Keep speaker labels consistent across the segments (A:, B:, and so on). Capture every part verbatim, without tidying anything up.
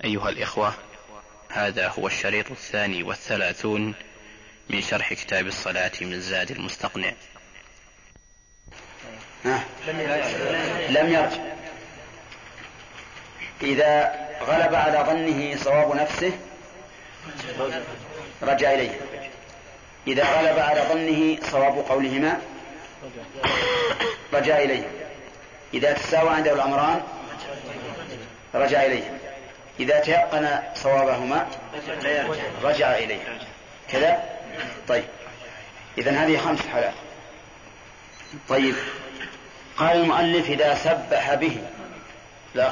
A: أيها الإخوة، هذا هو الشريط الثاني والثلاثون من شرح كتاب الصلاة من زاد المستقنع.
B: لم يرجع إذا غلب على ظنه صواب نفسه رجع إليه، إذا غلب على ظنه صواب قولهما رجع إليه، إذا تساوى عنده الأمران رجع إليه، إذا تيقن صوابهما رجع إليه. كذا؟ طيب، إذن هذه خمس حالات. طيب، قال المؤلف إذا سبح به الأخ،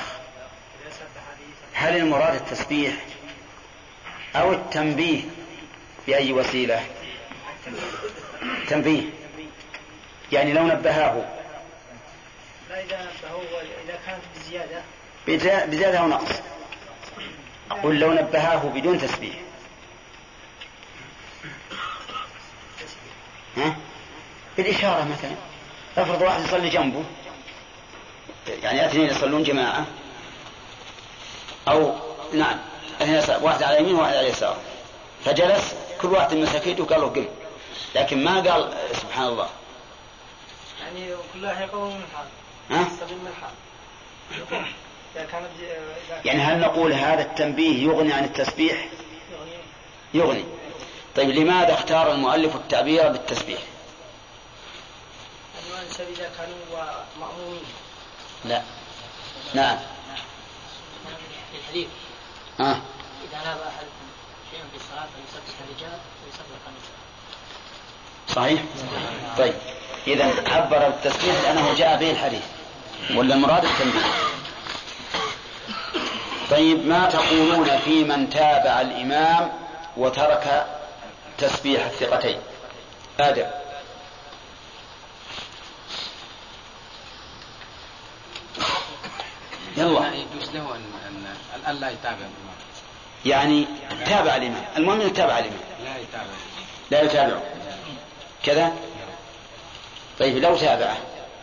B: هل المراد التسبيح أو التنبيه بأي وسيلة؟ تنبيه، يعني لو نبهاه،
C: لا إذا نبهه إذا كانت بزيادة
B: بزيادة أو نقص. أقول لو نبهاه بدون تسبيح، ها؟ بالإشارة مثلا. افرض واحد يصلي جنبه، يعني اثنين يصلون جماعة، أو نعم واحد على يمين وواحد على يسار، فجلس كل واحد مسكيته وقال له قم، لكن ما قال سبحان الله،
C: يعني كلها يقوم من حال
B: ها؟
C: من حال.
B: يعني هل نقول هذا التنبيه يغني عن التسبيح؟ يغني. طيب، لماذا اختار المؤلف التعبير بالتسبيح؟
C: إذا كانوا مأمومين.
B: لا، نعم.
C: في الحديث
B: آه.
C: إذا ناب أحدكم شيئا في الصلاة فليسبح الرجال ويسبح النساء.
B: صحيح. طيب، إذا عبر بالتسبيح لأنه جاء به الحديث، ولا المراد التنبيه. طيب، ما تقولون في من تابع الإمام وترك تسبيح الثقتين؟ آدم. يلا.
D: يجوز له أن لا يتابع الإمام،
B: يعني تابع الإمام، المهم يتابع الإمام،
D: لا يتابع
B: لا يتابعه كذا. طيب، لو تابعه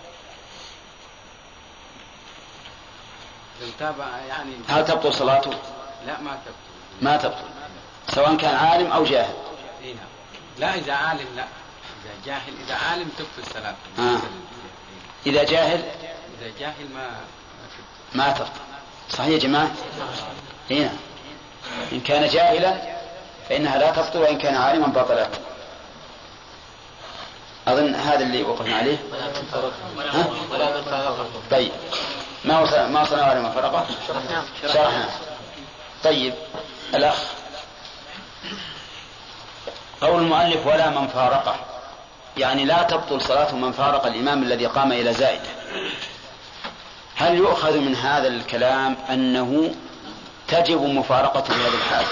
D: لو تابع يعني
B: هل تبطل صلاته؟
D: لا، ما تبطل،
B: ما تبطل، سواء كان عالم أو جاهل.
D: إيه نعم. لا، إذا عالم لا، إذا جاهل. إذا عالم تبطل صلاته.
B: آه. إذا جاهل
D: إذا جاهل ما
B: ما تبطل. صحيح يا جماعة؟ هنا إن كان جاهلا فإنها لا تبطل، وإن كان عالما بطلت. أظن هذا اللي وقفنا عليه. ها؟ طيب، ما وصل ما وصلنا على ما فرقه شرحنا. طيب، الأخ، قول المؤلف ولا من فارقه، يعني لا تبطل صلاة من فارق الإمام الذي قام إلى زائدة. هل يؤخذ من هذا الكلام أنه تجب مفارقته في هذه الحال؟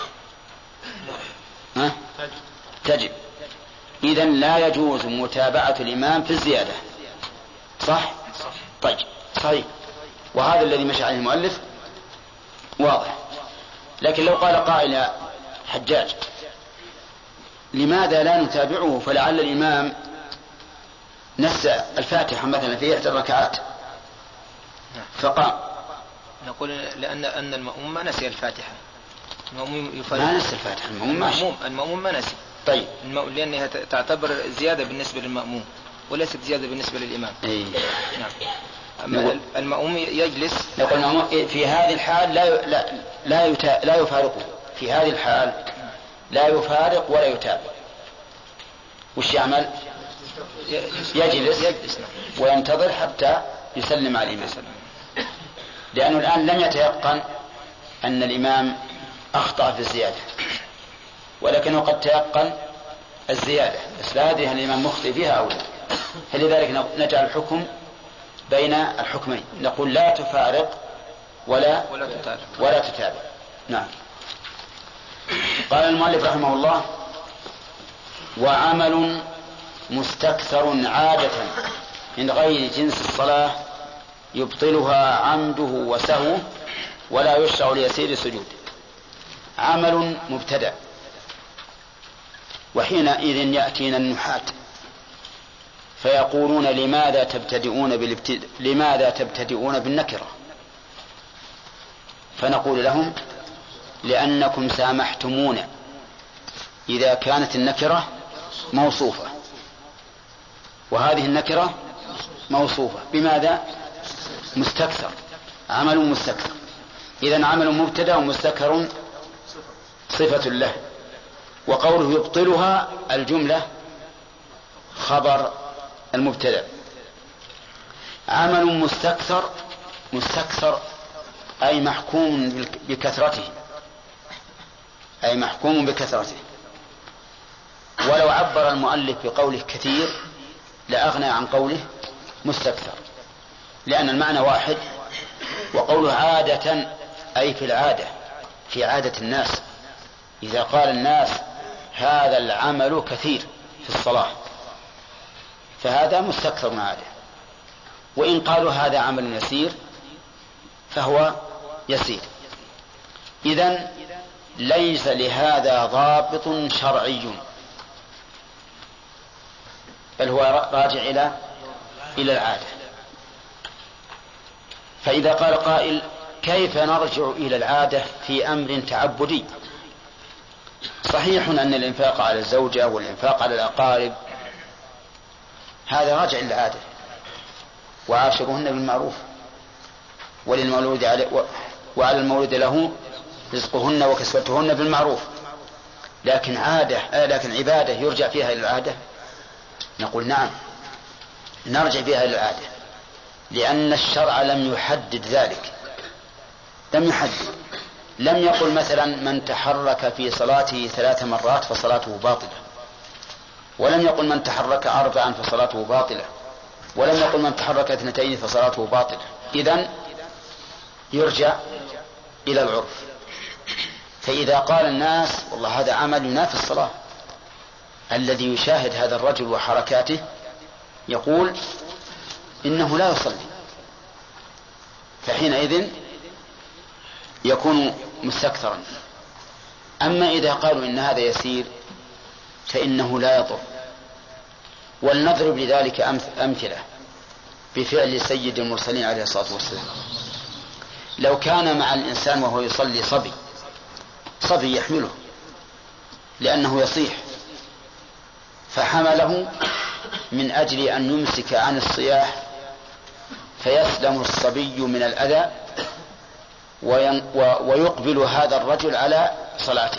B: ها؟ تجب. إذن لا يجوز متابعة الإمام في الزيادة. صح؟ طيب، صحيح. وهذا الذي مشى عليه المؤلف واضح. لكن لو قال قائل حجاج لماذا لا نتابعه، فلعل الإمام نسى الفاتحة مثلا في إحدى الركعات فقام،
E: نقول لأن أن المأموم ما نسي الفاتحة. المأموم يفرق.
B: ما نسي الفاتحة، المأموم ماشي.
E: المأموم ما نسي.
B: طيب،
E: لأنها تعتبر زيادة بالنسبة للمأموم وليست زيادة بالنسبة للإمام.
B: أي.
E: نعم. أما المأموم يجلس.
B: نقول المأموم في هذه الحال لا لا لا, يتا... لا يفارقه، في هذه الحال لا يفارق ولا يتابع. وش يعمل؟ يجلس, يجلس وينتظر حتى يسلم على الإمام، لأنه الآن لم يتيقن أن الإمام أخطأ في الزيادة، ولكنه قد تيقن الزيادة، بس لا أدري هل الإمام مخطئ فيها أو لا. فلذلك نجعل الحكم بين الحكمين، نقول لا تفارق ولا
E: ولا تتابع,
B: ولا تتابع. نعم. قال المؤلف رحمه الله: وعمل مستكثر عادة من غير جنس الصلاة يبطلها عمده وسهوه ولا يشرع ليسير سجود. عمل مبتدأ، وحينئذ يأتينا النحاة فيقولون لماذا تبتدئون بالابتداء، لماذا تبتدئون بالنكرة؟ فنقول لهم لأنكم سامحتمون إذا كانت النكرة موصوفة، وهذه النكرة موصوفة بماذا؟ مستكثر، عمل مستكثر. إذن عمل مبتدأ ومستكثر صفة له. وقوله يبطلها الجملة خبر المبتدأ. عمل مستكثر، مستكثر أي محكوم بكثرته، أي محكوم بكثرته. ولو عبر المؤلف بقوله كثير لأغنى عن قوله مستكثر، لأن المعنى واحد. وقوله عادة أي في العادة، في عادة الناس. إذا قال الناس هذا العمل كثير في الصلاة فهذا مستكثر عادة، وإن قالوا هذا عمل يسير فهو يسير. إذن ليس لهذا ضابط شرعي، بل هو راجع إلى إلى العادة. فإذا قال قائل كيف نرجع إلى العادة في أمر تعبدي؟ صحيح أن الإنفاق على الزوجة والإنفاق على الأقارب هذا راجع إلى العادة، وعاشرهن بالمعروف، وللمولود عليه وعلى المولود له رزقهن وكسوتهن بالمعروف. لكن عادة لكن عبادة يرجع فيها إلى العادة؟ نقول نعم، نرجع فيها إلى العادة، لأن الشرع لم يحدد ذلك، لم يحدد. لم يقل مثلا من تحرك في صلاته ثلاث مرات فصلاته باطلة، ولم يقل من تحرك أربعا فصلاته باطلة، ولم يقل من تحرك اثنتين فصلاته باطلة. إذن يرجع إلى العرف. فإذا قال الناس والله هذا عمل ينافي الصلاة، الذي يشاهد هذا الرجل وحركاته يقول إنه لا يصلي، فحينئذ يكون مستكثرا. أما إذا قالوا إن هذا يسير فإنه لا يضر. ولنضرب لذلك أمثلة بفعل سيد المرسلين عليه الصلاة والسلام. لو كان مع الإنسان وهو يصلي صبي صبي يحمله لأنه يصيح، فحمله من أجل أن يمسك عن الصياح فيسلم الصبي من الأذى ويقبل هذا الرجل على صلاته،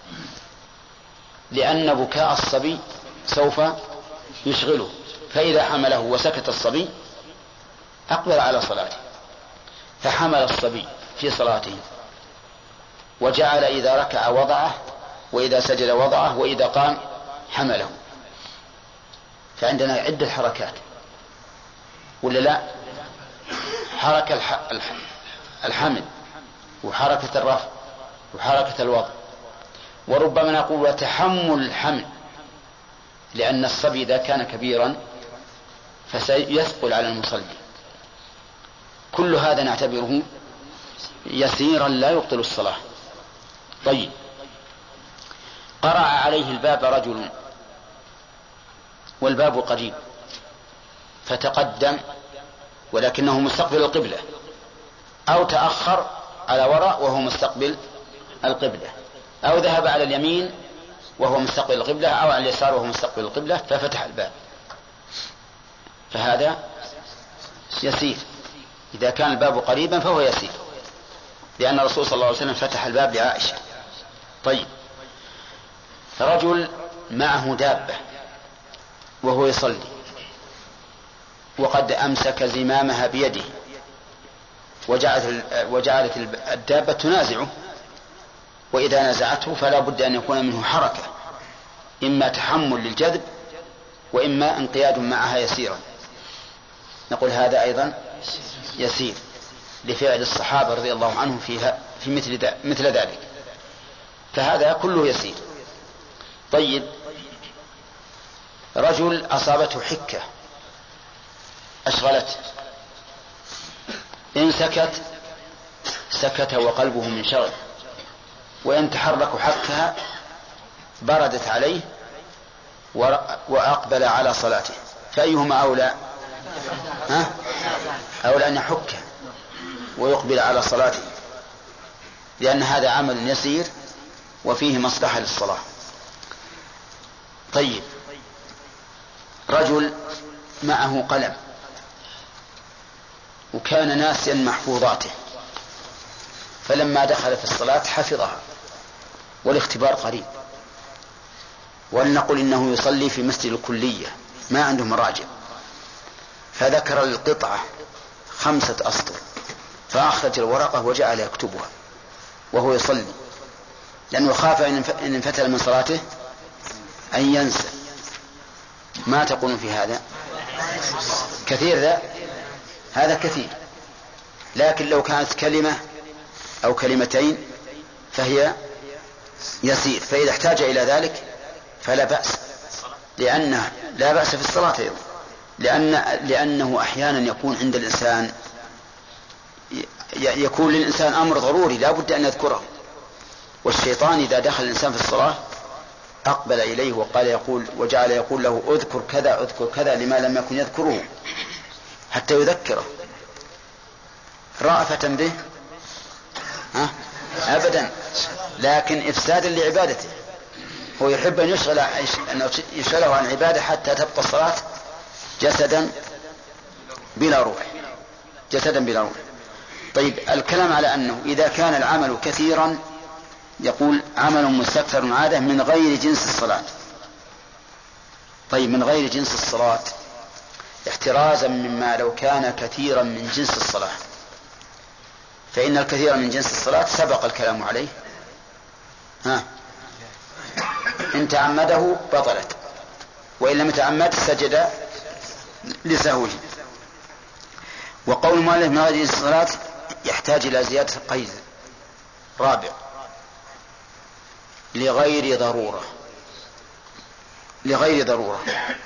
B: لأن بكاء الصبي سوف يشغله. فإذا حمله وسكت الصبي أقبل على صلاته، فحمل الصبي في صلاته وجعل إذا ركع وضعه، وإذا سجد وضعه، وإذا قام حمله. فعندنا عدة حركات ولا لا؟ حركة الحمل، وحركة الرفع، وحركة الوضع، وربما نقول وتحمل الحمل، لأن الصبي إذا كان كبيرا فسيثقل على المصلي. كل هذا نعتبره يسيرا لا يبطل الصلاة. طيب، قرع عليه الباب رجل والباب قريب فتقدم ولكنه مستقبل القبلة، أو تأخر على وراء وهو مستقبل القبلة، أو ذهب على اليمين وهو مستقبل القبلة، أو على اليسار وهو مستقبل القبلة ففتح الباب، فهذا يسير. إذا كان الباب قريبا فهو يسير، لأن الرسول صلى الله عليه وسلم فتح الباب لعائشة. طيب، رجل معه دابة وهو يصلي وقد أمسك زمامها بيده وجعلت, وجعلت الدابة تنازعه، وإذا نزعته فلا بد أن يكون منه حركة، إما تحمل للجذب وإما انقياد معها يسيرا. نقول هذا أيضا يسير لفعل الصحابة رضي الله عنهم فيها في مثل, مثل ذلك، فهذا كله يسير. طيب، رجل أصابته حكة أشغلته، إن سكت سكت وقلبه من شغل، وإن تحرك حكها بردت عليه وأقبل على صلاته، فأيهما أولى؟ ها؟ أولى أن يحكه ويقبل على صلاته. لأن هذا عمل يسير وفيه مصلحة للصلاة. طيب، رجل معه قلم وكان ناسيا محفوظاته، فلما دخل في الصلاة حفظها والاختبار قريب، ولنقل إنه يصلي في مسجد الكلية ما عنده مراجع، فذكر القطعة خمسة أسطر فأخرج الورقة وجعل يكتبها وهو يصلي، لأنه خاف إن انفتل من صلاته أن ينسى. ما تقولون في هذا؟ كثير ذا؟ هذا كثير. لكن لو كانت كلمة أو كلمتين فهي يسير، فإذا احتاج إلى ذلك فلا بأس، لأنه لا بأس في الصلاة أيضا، لأن لأنه أحيانا يكون عند الإنسان يكون للإنسان أمر ضروري لا بد أن يذكره، والشيطان إذا دخل الإنسان في الصلاة أقبل إليه وقال يقول وجعل يقول له اذكر كذا اذكر كذا لما لم يكن يذكره حتى يذكره رأفة به؟ ها؟ أبدا، لكن إفسادا لعبادته. هو يحب أن يشغل أن يشغله عن عبادة حتى تبقى الصلاة جسدا بلا روح، جسدا بلا روح. طيب، الكلام على أنه إذا كان العمل كثيرا يقول عمل مستكثر عادة من غير جنس الصلاة. طيب، من غير جنس الصلاة احترازا مما لو كان كثيرا من جنس الصلاة، فإن الكثير من جنس الصلاة سبق الكلام عليه. ها، إن تعمده بطلت، وإن لم يتعمد سجد لسهوه. وقول المؤلف من غير جنس الصلاة يحتاج إلى زيادة قيد رابع، لغير ضرورة. لغير ضرورة،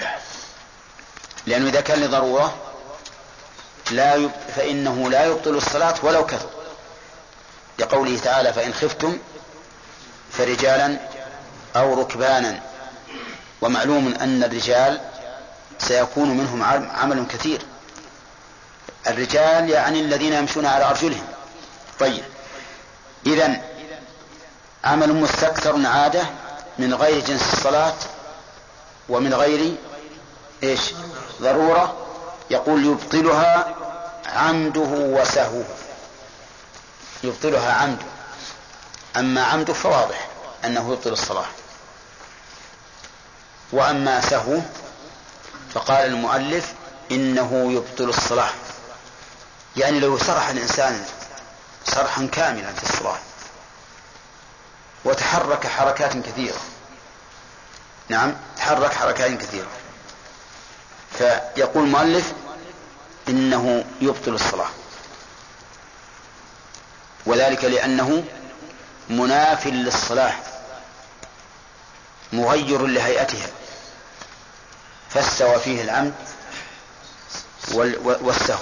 B: لأنه إذا كان لضرورة لا يب... فإنه لا يبطل الصلاة ولو كثر، لقوله تعالى فإن خفتم فرجالا أو ركبانا. ومعلوم أن الرجال سيكون منهم عمل كثير، الرجال يعني الذين يمشون على أرجلهم. طيب، إذن عمل مستكثر عادة من غير جنس الصلاة ومن غير إيش ضرورة، يقول يبطلها عمده وسهوه. يبطلها عمده، أما عمده فواضح أنه يبطل الصلاة، وأما سهوه فقال المؤلف إنه يبطل الصلاة. يعني لو سرح الإنسان سرحا كاملا في الصلاة وتحرك حركات كثيرة، نعم تحرك حركات كثيرة، فيقول المؤلف إنه يبطل الصلاة، وذلك لأنه مناف للصلاة مغير لهيئتها، فاستوى فيه العمد والسهو.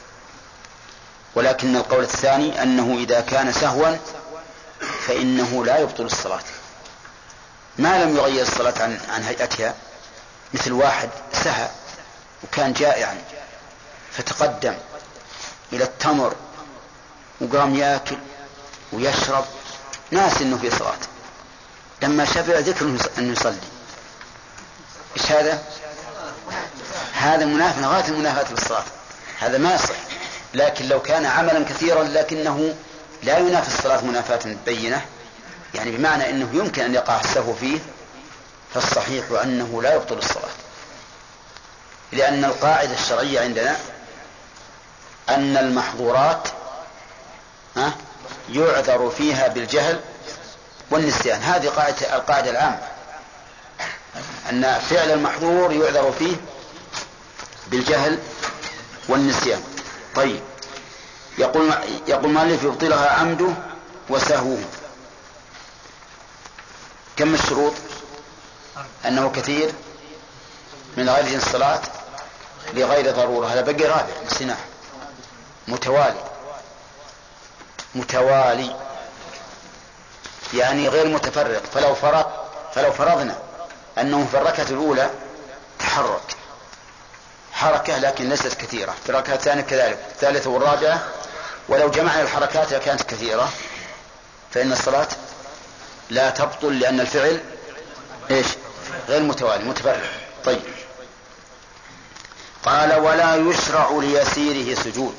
B: ولكن القول الثاني أنه إذا كان سهوا فإنه لا يبطل الصلاة ما لم يغير الصلاة عن, عن هيئتها، مثل واحد سهى وكان جائعا فتقدم إلى التمر وقام يأكل ويشرب ناس إنه في صلاة، لما شبع ذكر أنه يصلي. إيش هذا؟ هذا منافى غاية المنافاة للصلاة، هذا ما يصح. لكن لو كان عملا كثيرا لكنه لا ينافي الصلاة منافاة بينة، يعني بمعنى أنه يمكن أن يقع السهو فيه، فالصحيح أنه لا يبطل الصلاة، لأن القاعدة الشرعية عندنا أن المحظورات يعذر فيها بالجهل والنسيان. هذه قاعدة القاعدة العامة، أن فعل المحظور يعذر فيه بالجهل والنسيان. طيب، يقول يقول مؤلف يبطلها عمده وسهوه. كم الشروط؟ أنه كثير من غير جنس الصلاة لغير ضرورة، هذا بقي رابع نسيناه. متوالي، متوالي يعني غير متفرق. فلو فرض فلو فرضنا أنه في الركعة الأولى تحرك حركة لكن ليست كثيرة، في الركعة الثانية كذلك، الثالثة والرابعة، ولو جمعنا الحركات كانت كثيرة، فإن الصلاة لا تبطل لأن الفعل إيش؟ غير متوالي متفرع. طيب، قال ولا يشرع ليسيره سجود.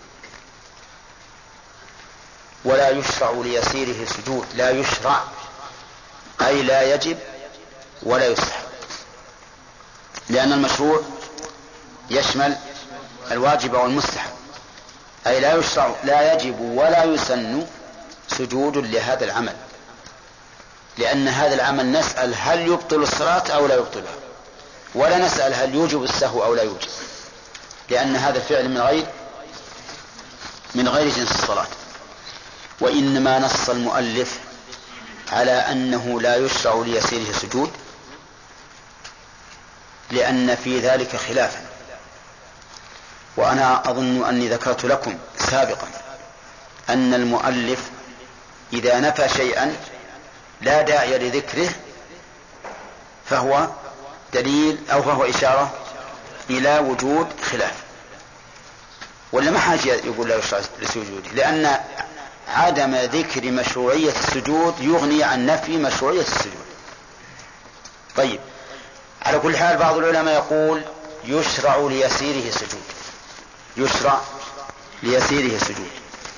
B: ولا يشرع ليسيره سجود، لا يشرع أي لا يجب ولا يستحب، لأن المشروع يشمل الواجب والمستحب، أي لا يشرع لا يجب ولا يسن سجود لهذا العمل، لأن هذا العمل نسأل هل يبطل الصلاة أو لا يبطلها، ولا نسأل هل يوجب السهو أو لا يوجب، لأن هذا الفعل من غير من غير جنس الصلاة. وإنما نص المؤلف على أنه لا يشرع ليسيره سجود لأن في ذلك خلافا. وأنا أظن أني ذكرت لكم سابقا أن المؤلف إذا نفى شيئا لا داعي لذكره فهو دليل أو فهو إشارة إلى وجود خلاف، ولا ما حاجة يقول لا يشرع لسجوده، لأن عدم ذكر مشروعية السجود يغني عن نفي مشروعية السجود. طيب، على كل حال بعض العلماء يقول يشرع ليسيره سجود، يشرع ليسيره سجود،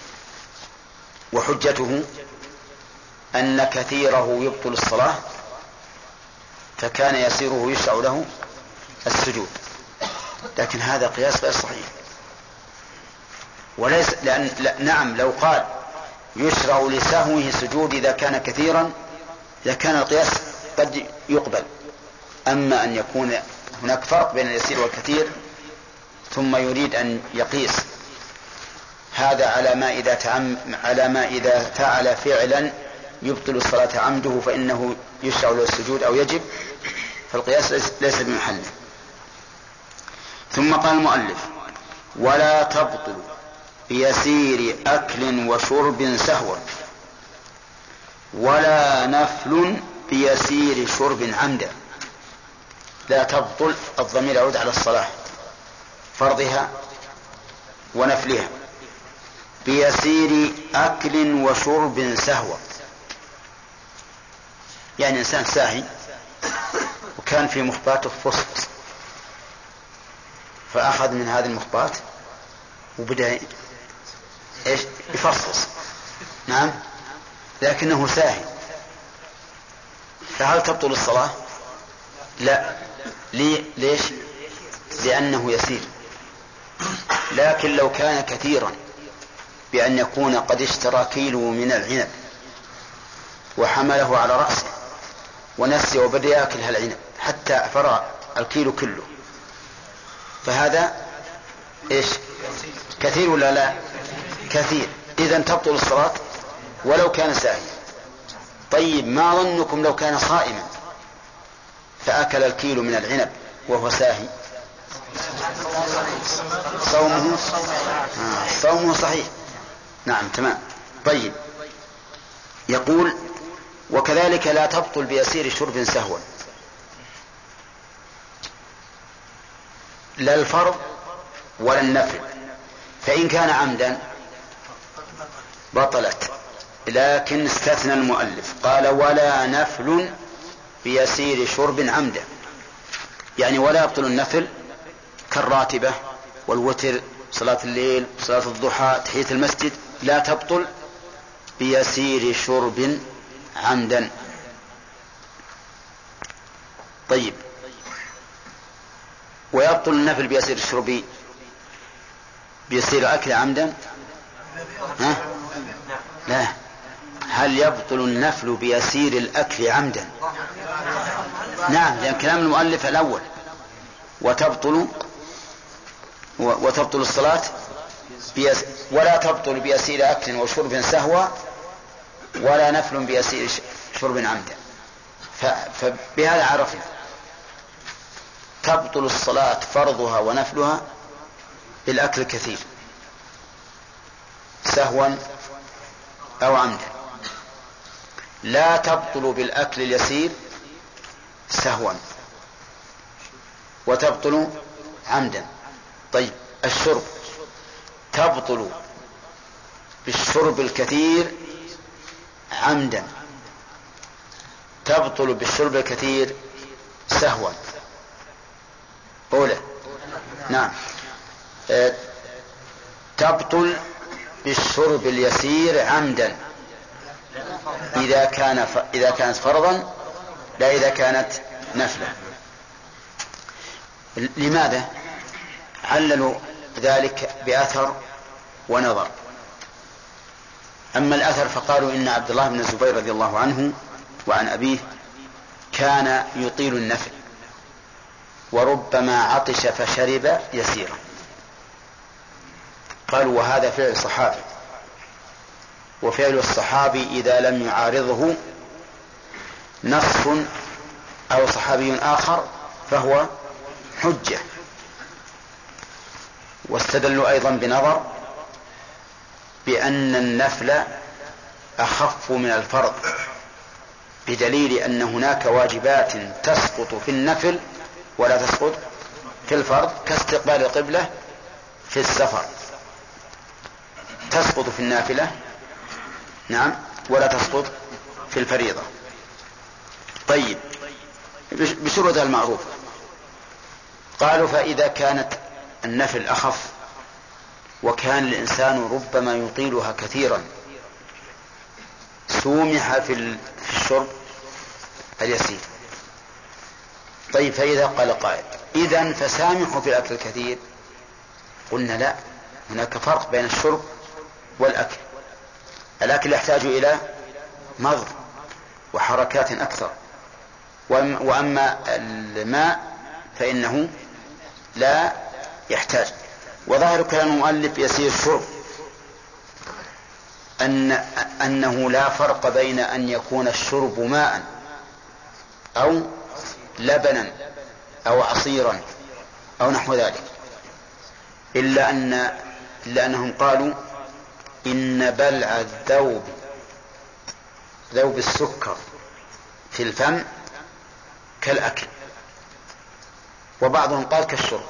B: وحجته أن كثيره يبطل الصلاة فكان يسيره يشرع له السجود، لكن هذا قياس غير صحيح. وليس لأن لا نعم لو قال يشرع لسهوه سجود إذا كان كثيرا لكان القياس قد يقبل، أما أن يكون هناك فرق بين اليسير والكثير ثم يريد أن يقيس هذا على ما إذا تعم على ما إذا فعل فعلا يبطل الصلاة عمده فإنه يشرع له السجود أو يجب، فالقياس ليس بمحله. ثم قال المؤلف ولا تبطل بيسير أكل وشرب سهوا ولا نفل بيسير شرب عمدا. لا تبطل الضمير يعود على الصلاة فرضها ونفلها بيسير أكل وشرب سهوا، يعني إنسان ساهي وكان في مخباته فصفص فأخذ من هذه المخبات وبدأ إيش يفصص، نعم، لكنه ساهي، فهل تبطل الصلاة؟ لا. ليه؟ ليش؟ لأنه يسير. لكن لو كان كثيرا بأن يكون قد اشترى كيلو من العنب وحمله على رأسه ونسي وبدأ يأكل هالعنب حتى فرغ الكيلو كله، فهذا إيش؟ كثير ولا لا؟ كثير. إذن تبطل الصلاة ولو كان ساهي. طيب، ما ظنكم لو كان صائما فأكل الكيلو من العنب وهو ساهي؟ صومه آه صومه صحيح. نعم، تمام. طيب، يقول وكذلك لا تبطل بيسير شرب سهوا، لا الفرض ولا النفل، فإن كان عمدا بطلت، لكن استثنى المؤلف قال ولا نفل بيسير شرب عمدا، يعني ولا يبطل النفل كالراتبة والوتر، صلاة الليل، صلاة الضحى، تحية المسجد، لا تبطل بيسير شرب عمدا. طيب، ويبطل النفل بيسير الشرب بيسير أكل عمدا؟ ها؟ لا. هل يبطل النفل بيسير الأكل عمدا؟ نعم، لأن كلام المؤلف الأول وتبطل وتبطل الصلاة بيس ولا تبطل بيسير أكل وشرب سهوا ولا نفل بيسير شرب عمدا. فبهذا عرفنا تبطل الصلاة فرضها ونفلها بالأكل الكثير سهوا أو عمدا، لا تبطل بالأكل اليسير سهوا وتبطل عمدا. طيب، الشرب تبطل بالشرب الكثير عمدا تبطل بالشرب الكثير سهوا. أولى نعم أه تبطل بالشرب اليسير عمدا إذا كان ف... إذا كانت فرضا لا إذا كانت نفلا. لماذا؟ عللوا ذلك بأثر ونظر. أما الأثر فقالوا إن عبد الله بن الزبير رضي الله عنه وعن أبيه كان يطيل النفل وربما عطش فشرب يسيرا. قالوا وهذا فعل صحابي، وفعل الصحابي إذا لم يعارضه نص أو صحابي آخر فهو حجة. واستدلوا أيضا بنظر بأن النفل أخف من الفرض بدليل أن هناك واجبات تسقط في النفل ولا تسقط في الفرض، كاستقبال القبلة في السفر تسقط في النافلة نعم ولا تسقط في الفريضة. طيب بشروطها المعروفة. قالوا فإذا كانت النفل أخف وكان الإنسان ربما يطيلها كثيرا سومح في الشرب اليسير. طيب فإذا قال قائل إذن فسامحوا في الأكل الكثير، قلنا لا، هناك فرق بين الشرب والأكل. الأكل يحتاج إلى مضغ وحركات أكثر، وأما الماء فإنه لا يحتاج. وظاهر كلام المؤلف يسير الشرب أن أنه لا فرق بين أن يكون الشرب ماء أو لبنا أو عصيرا أو نحو ذلك، إلا أن إلا أنهم قالوا إن بلع الذوب ذوب السكر في الفم كالأكل، وبعضهم قال كالشرب.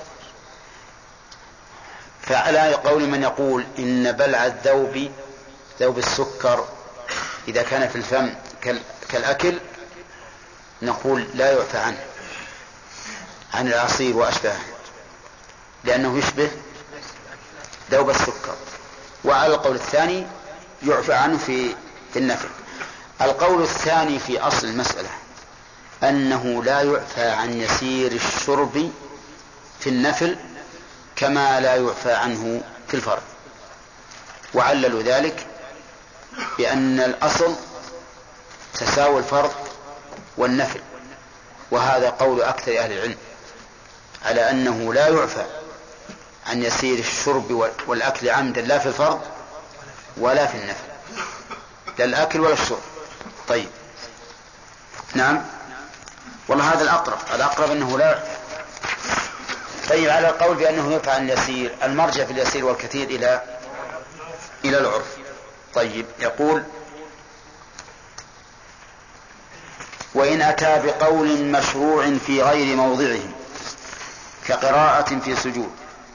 B: فعلى قول من يقول إن بلع الذوب ذوب السكر إذا كان في الفم كالأكل نقول لا يعفى عنه عن العصير وأشبهه لأنه يشبه ذوب السكر. وعلى القول الثاني يعفى عنه في في النفل. القول الثاني في أصل المسألة أنه لا يعفى عن يسير الشرب في النفل كما لا يعفى عنه في الفرض، وعللوا ذلك بأن الأصل تساوي الفرض والنفل، وهذا قول أكثر أهل العلم على أنه لا يعفى عن يسير الشرب والأكل عمدا لا في الفرض ولا في النفل، لا الأكل ولا الشرب. طيب نعم والله هذا الأقرب الأقرب أنه لا يعفى. طيب على القول بأنه يعفى عن اليسير المرجع في اليسير والكثير إلى إلى العرف. طيب يقول وإن أتى بقول مشروع في غير موضعه كقراءة في سجود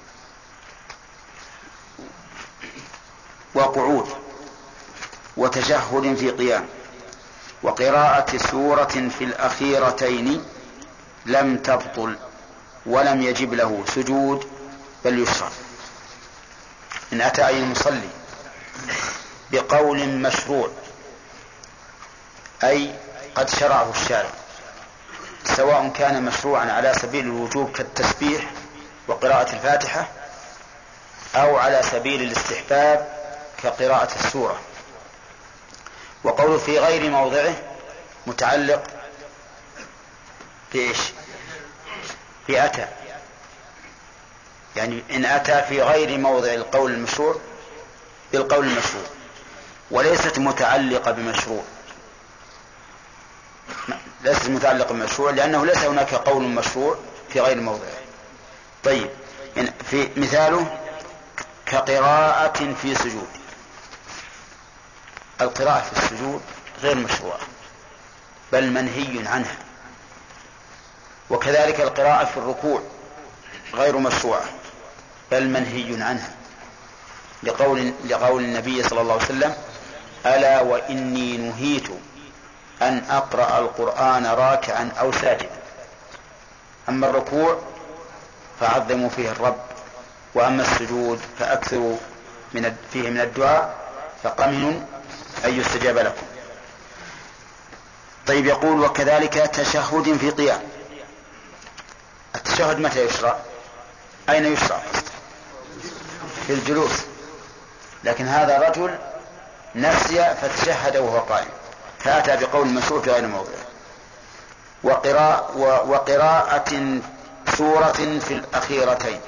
B: وقعود وتشهد في قيام وقراءة سورة في الأخيرتين لم تبطل ولم يجب له سجود بل يشرع. إن أتى أي المصلي بقول مشروع أي قد شرعه الشارع، سواء كان مشروعا على سبيل الوجوب كالتسبيح وقراءة الفاتحة أو على سبيل الاستحباب كقراءة السورة. وقول في غير موضعه متعلق بإيش؟ بأتى، يعني إن أتى في غير موضع القول المشروع بالقول المشروع، وليست متعلقة بمشروع، ليست متعلقة بمشروع لأنه ليس هناك قول مشروع في غير موضعه. طيب في مثاله كقراءة في سجود، القراءة في السجود غير مشروعة بل منهي عنها، وكذلك القراءة في الركوع غير مشروعة بل منهي عنها لقول, لقول النبي صلى الله عليه وسلم ألا وإني نهيت أن أقرأ القرآن راكعا أو ساجدا. أما الركوع فعظموا فيه الرب، وأما السجود فأكثروا من فيه من الدعاء، فقمن أن يستجاب لكم. طيب، يقول وكذلك تشهد في قيام. التشهد متى يشرع؟ أين يشرع؟ في الجلوس، لكن هذا رجل نسي فتشهد وهو قائم، فأتى بقول مشروع في غير موضعه. وقراءة, وقراءة سورة في الأخيرتين،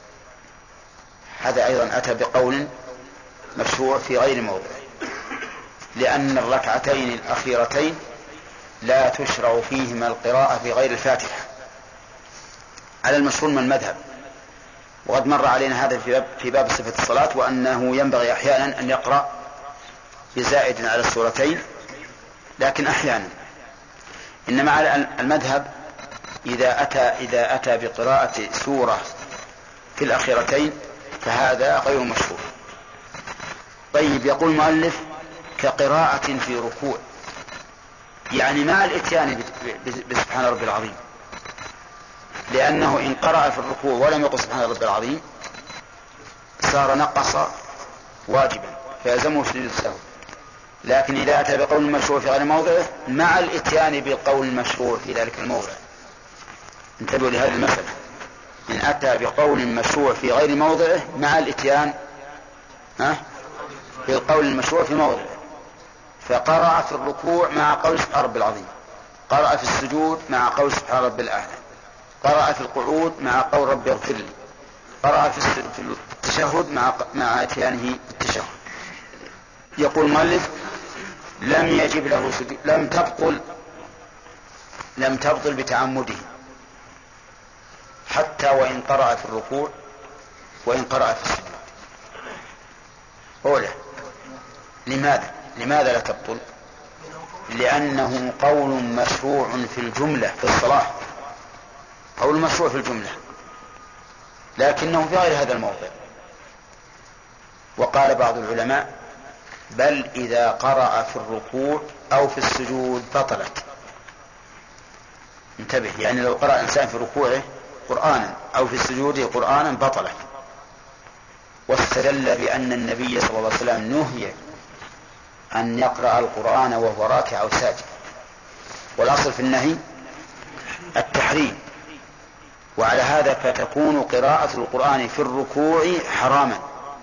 B: هذا أيضا أتى بقول مشروع في غير موضعه، لأن الركعتين الأخيرتين لا تشرع فيهما القراءة في غير الفاتحة على المشهور من المذهب. وقد مر علينا هذا في باب, في باب صفة الصلاة، وأنه ينبغي أحيانا أن يقرأ بزائد على السورتين، لكن أحيانا. إنما على المذهب إذا أتى, إذا أتى بقراءة سورة في الأخيرتين فهذا غير مشهور. طيب، يقول المؤلف كقراءة في ركوع، يعني مع الاتيان بسبحان ربي العظيم، لأنه إن قرأ في الركوع ولم يقل سبحان ربي العظيم صار نقص واجبا فيلزمه سجود السهو. لكن إذا أتى بقول المشروع في غير موضعه مع الاتيان بالقول المشروع في ذلك الموضع، انتبهوا لهذه المسألة، إن أتى بقول مشروع في غير موضعه مع الاتيان بالقول المشروع في موضعه، فقرأ في الركوع مع قول سبحان ربي العظيم، قرأ في السجود مع قول سبحان ربي الأعلى، قرأ في القعود مع قول ربي اغفر لي، قرأ في التشهد مع مع اتيانه التشهد. يقول المؤلف لم يجب له سجود، لم تبطل لم تبطل بتعمده، حتى وإن قرأ في الركوع وإن قرأ في السجود. أولى، لماذا لماذا لا تبطل؟ لأنه قول مشروع في الجملة في الصلاة، قول مشروع في الجملة، لكنه في غير هذا الموضع. وقال بعض العلماء بل إذا قرأ في الركوع أو في السجود بطلت. انتبه، يعني لو قرأ إنسان في ركوعه قرآنا أو في سجوده قرآنا بطلت. واستدل بأن النبي صلى الله عليه وسلم نهي أن يقرأ القرآن وهو راكع أو ساجد، والأصل في النهي التحريم، وعلى هذا فتكون قراءة القرآن في الركوع حراما.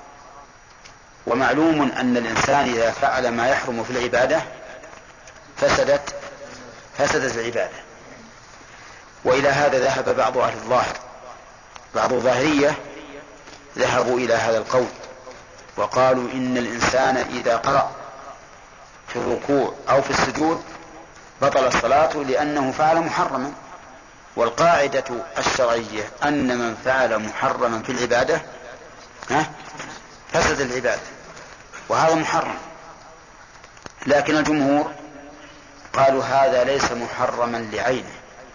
B: ومعلوم أن الإنسان إذا فعل ما يحرم في العبادة فسدت فسدت العبادة. وإلى هذا ذهب بعض أهل الظاهر، بعض الظاهرية ذهبوا إلى هذا القول وقالوا إن الإنسان إذا قرأ في الركوع أو في السجود بطل الصلاة لأنه فعل محرما. والقاعدة الشرعية أن من فعل محرما في العبادة ها فسد العبادة، وهذا محرم. لكن الجمهور قالوا هذا ليس محرما لعينه،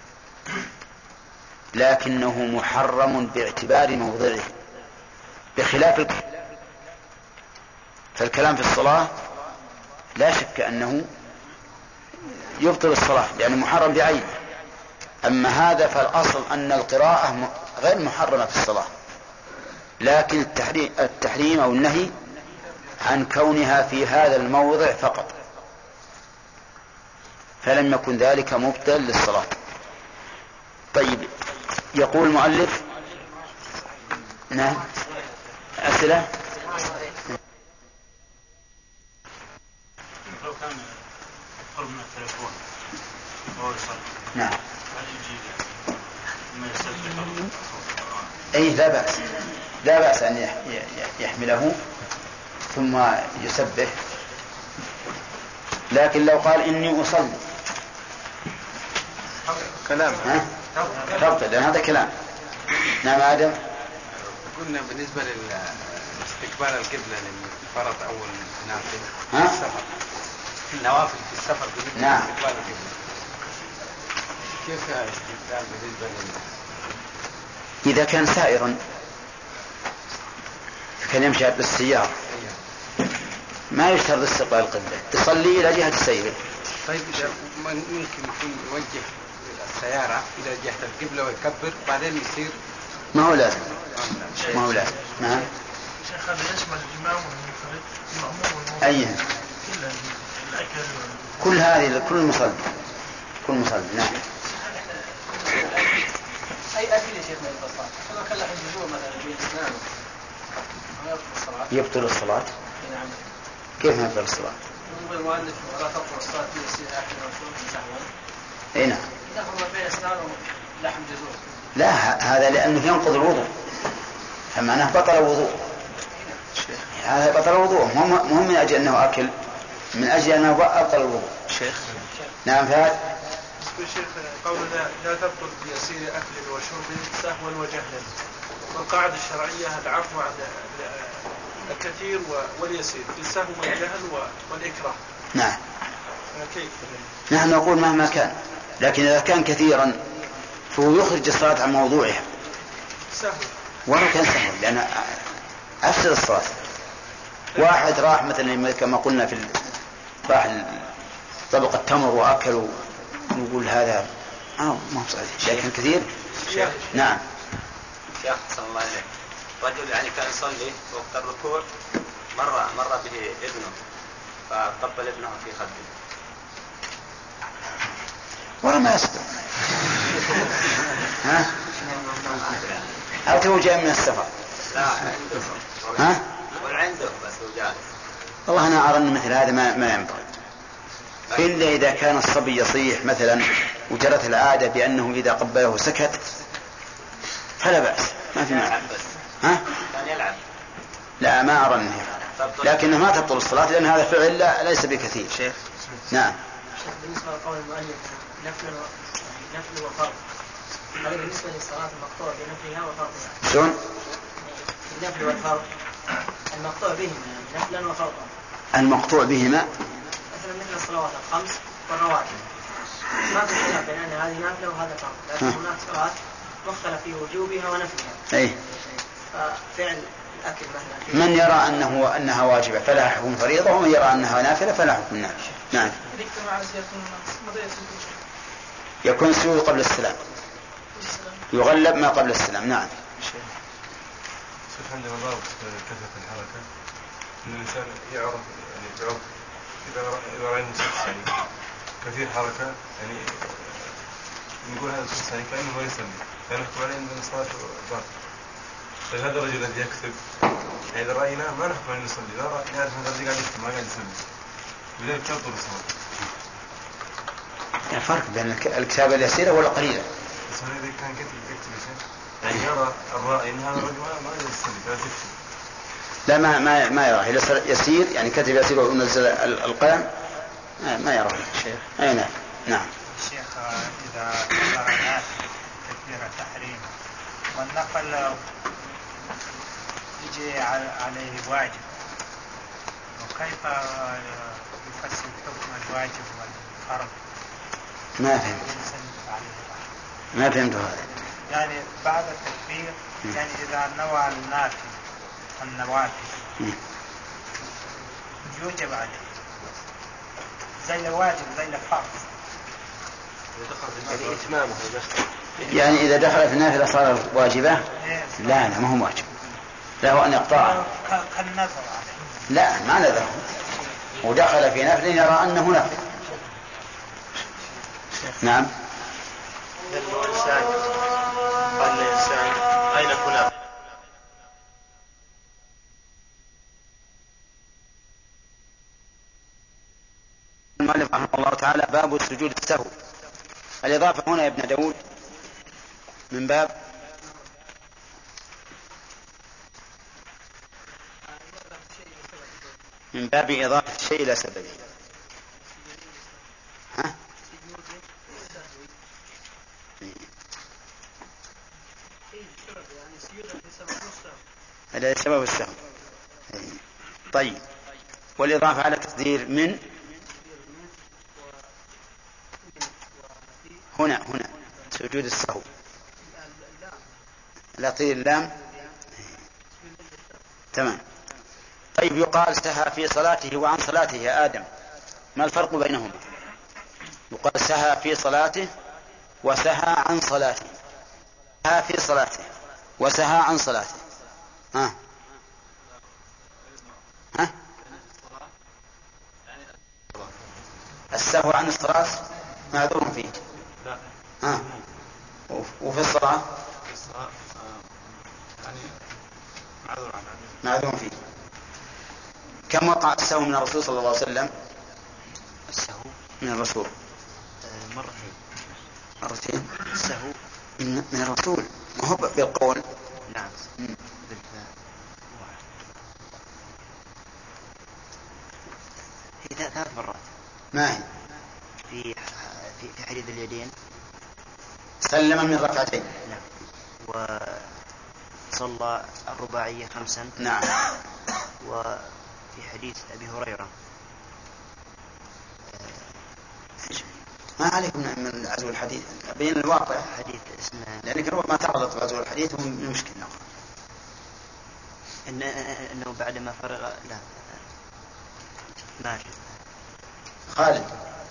B: لكنه محرم باعتبار موضعه، بخلاف الكلام. فالكلام في الصلاة لا شك أنه يبطل الصلاة لأنه محرم بعينه. أما هذا فالأصل أن القراءة غير محرمة في الصلاة، لكن التحريم, التحريم أو النهي عن كونها في هذا الموضع فقط، فلم يكن ذلك مبطل للصلاة. طيب، يقول المؤلف نعم أسئلة.
F: لو كان قرب من التليفون وهو يصلي
B: نعم
F: هل يجي ما يسجل؟
B: أي لا بأس، لا بأس أن يحمله ثم يسبح، لكن لو قال إني أصلي
D: كلام
B: ها تبطل، لأن هذا كلام. نعم آدم.
D: قلنا بالنسبة لاستقبال القبلة للفرض أو النافل
B: ها؟
D: في السفر، النوافل في السفر بالنسبة
B: نعم.
D: لاستقبال القبلة كيف استقبال بالنسبة لل
B: إذا كان سائرا كان يمشي بالسيارة ما يشترط استقبال القبلة، تصلي إلى جهة السير.
D: طيب إذا ممكن يكون يوجه السيارة إلى جهة القبلة ويكبر بعدين يصير
B: ما هو لازم ما هو لازم. نعم
F: شيخ هذا يشمل الإمام والمنفرد المأمور والمأمور
B: أيه
F: كل الأكل
B: كل هذه كل مصلي كل مصلي. نعم.
C: أي أكل يا شيخ من البصار كما كلف الجذور مثلا بين أسنانه
B: يبطل الصلاة.
C: نعم.
B: كيف يبطل الصلاة؟
C: يقول المؤلف ولا تبطل الصلاة بيصير أكل وشرب سهوا.
B: أي نعم.
C: إذا فرق بين أسنانه لحم جذور.
B: لا هذا لأنه ينقض الوضوء فمعناه بطل الوضوء. هذا بطل الوضوء مهم من أجل أنه أكل من أجل أنه أبطل الوضوء.
E: شيخ
B: نعم فهد.
F: الشيخ قولنا لا تبطل بيسير أكل وشرب سهوا وجهلا، والقاعدة الشرعية العفو عن الكثير واليسير في السهو والجهل والإكراه.
B: نعم.
F: كيف؟
B: نحن نقول مهما كان، لكن إذا كان كثيرا فهو يخرج الصلاة عن موضوعها
F: سهو
B: ولو كان سهو، لأن أفسد الصلاة. واحد راح مثلا كما قلنا في راح طبق التمر وأكلوا نقول هذا آه ما هو صحيح، لكن كثير.
E: شيخ.
B: نعم.
E: شيخ صلى الله عليه رجل يعني كان يصلي وقت الركوع مر مر به ابنه فقبل ابنه في خده.
B: ولا ما يصدق. ها؟ أو تو جاء من السفر.
E: لا عنده.
B: ها؟
E: عنده بس هو جالس.
B: والله أنا أرى أن مثل هذا ما ما ينبغي، إلا إذا كان الصبي يصيح مثلا وجرت العادة بأنه إذا قبله سكت فلا بأس، ما في معنى. ها؟
E: كان يلعب.
B: لا ما أرى أنه يفعل، لكنه ما تبطل الصلاة لأن هذا فعل لا ليس بكثير.
E: شيخ.
B: نعم.
C: بالنسبة لقول المؤلف نفل نفل وفرض، هذا بالنسبة للصلاة المقطوع بنفلها وفرضها.
B: شلون؟
C: النفل والفرض المقطوع بهما نفلا وفرضا.
B: المقطوع بهما
C: مثلا مثل الصلوات الخمس والرواتب ما في خلاف بين أن هذه نافلة وهذا فرض، لكن هناك صلاة مختلف في وجوبها ونفلها.
B: أي.
C: ففعل الأكل مثلا
B: من يرى أنه أنها واجبة فلا حكم فريضة، ومن يرى أنها نافلة فلا حكم نافلة. نعم. يكون السجود قبل السلام، يغلب ما قبل السلام. نعم.
F: شوف عندنا ضابط كثرة الحركة إن الإنسان يعرف يعني بعرف إذا إذا رأينا شخص يعني كثير حركة يعني نقول هذا الشخص يعني كأنه ما يصلي، فنحكم عليه أن الصلاة باطلة. طيب هذا الرجل الذي يكذب يعني إذا رأيناه ما نحكم عليه يصلي، لا نعرف هذا الذي قاعد يكذب ما قاعد يصلي، ولذلك تبطل الصلاة.
B: الفرق بين الكتابة اليسيرة والقليلة.
F: بس إذا كان كتب يكتب شيء يعني يرى الرأي إن هذا الرجل ما يصلي فلا تكتب.
B: لا ما ما ما يراه يسير يعني كتب يسير ونزل القلم ما يراه شيخ. أي نعم. نعم.
G: الشيخ إذا كبر الناس تكبير التحريم والنفل يجي عليه واجب، وكيف يفسر حكم الواجب والفرض؟
B: ما فهمت. ما فهمت هذا.
G: يعني بعد التكبير يعني إذا نوى النافل النوافل يوجب عليه زي الواجب زي الفرض.
B: يعني إذا دخل في النافلة صار واجبة؟ لا لا ما هو واجب، له أن يقطعه
G: كالنذر عليه.
B: لا ما نذره، ودخل في نفل يرى أنه نفل. نعم.
H: الإنسان قال الإنسان أين كنا؟
B: المؤلف رحمه الله تعالى باب السجود السهو. الإضافة هنا يا ابن داود من باب من باب إضافة الشيء إلى سببه. ها؟ هذا سبب السهو. طيب والإضافة على تقدير من هنا هنا سجود السهو لا طير اللام. تمام. طيب يقال سهى في صلاته وعن صلاته يا آدم، ما الفرق بينهما؟ يقال سهى في صلاته وسهى عن صلاته. سهى في صلاته وسهى عن صلاته. ها ها السهو عن الصلاة معذور فيه.
H: لا.
B: ها وفي الصلاة
H: يعني معذور عنه.
B: معذور فيه. كم وقع السهو من الرسول صلى الله عليه وسلم؟
I: السهو
B: من الرسول
I: مرتين.
B: مرتين
I: السهو
B: من, من الرسول، ما هو بالقول.
I: نعم.
B: م.
I: هي ثلاث مرات.
B: ما هي؟
I: في في في حديث اليدين
B: سلم من ركعتين.
I: نعم. وصلى الرباعية خمسا.
B: نعم.
I: وفي حديث أبي هريرة
B: ما عليكم من عزو الحديث، بين الواقع
I: حديث اسمه،
B: لأنك ربما تعرضت بعزو الحديث ومن مشكلة
I: إن أنه بعدما فرغ. لا ماشي.
B: خالد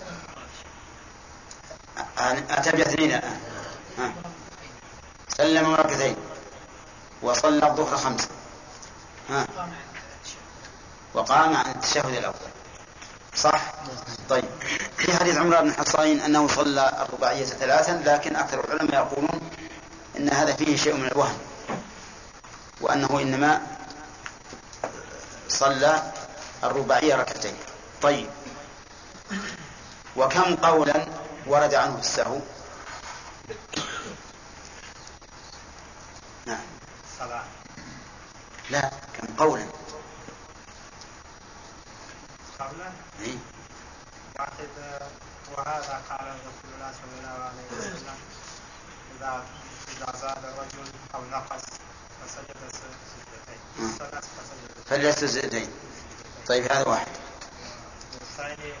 B: أتى باثنين الآن. ها. سلم من ركعتين وصلى الظهر خمسة. ها. وقام عن التشهد الأول. صح؟ طيب في حديث عمران بن حصين أنه صلى الرباعية ثلاثا، لكن أكثر العلماء يقولون إن هذا فيه شيء من الوهم، وأنه إنما صلى الرباعية ركعتين. طيب وكم قولا ورد عنه في السهو؟ نعم. لا، كم قولا؟
G: قولا؟
B: إيه؟
G: واحد. وهذا قال رسول الله صلى الله عليه وسلم إذا إذا زاد الرجل أو نقص فسجد سجدتين.
B: فليسجد سجدتين. طيب هذا واحد.
G: والثاني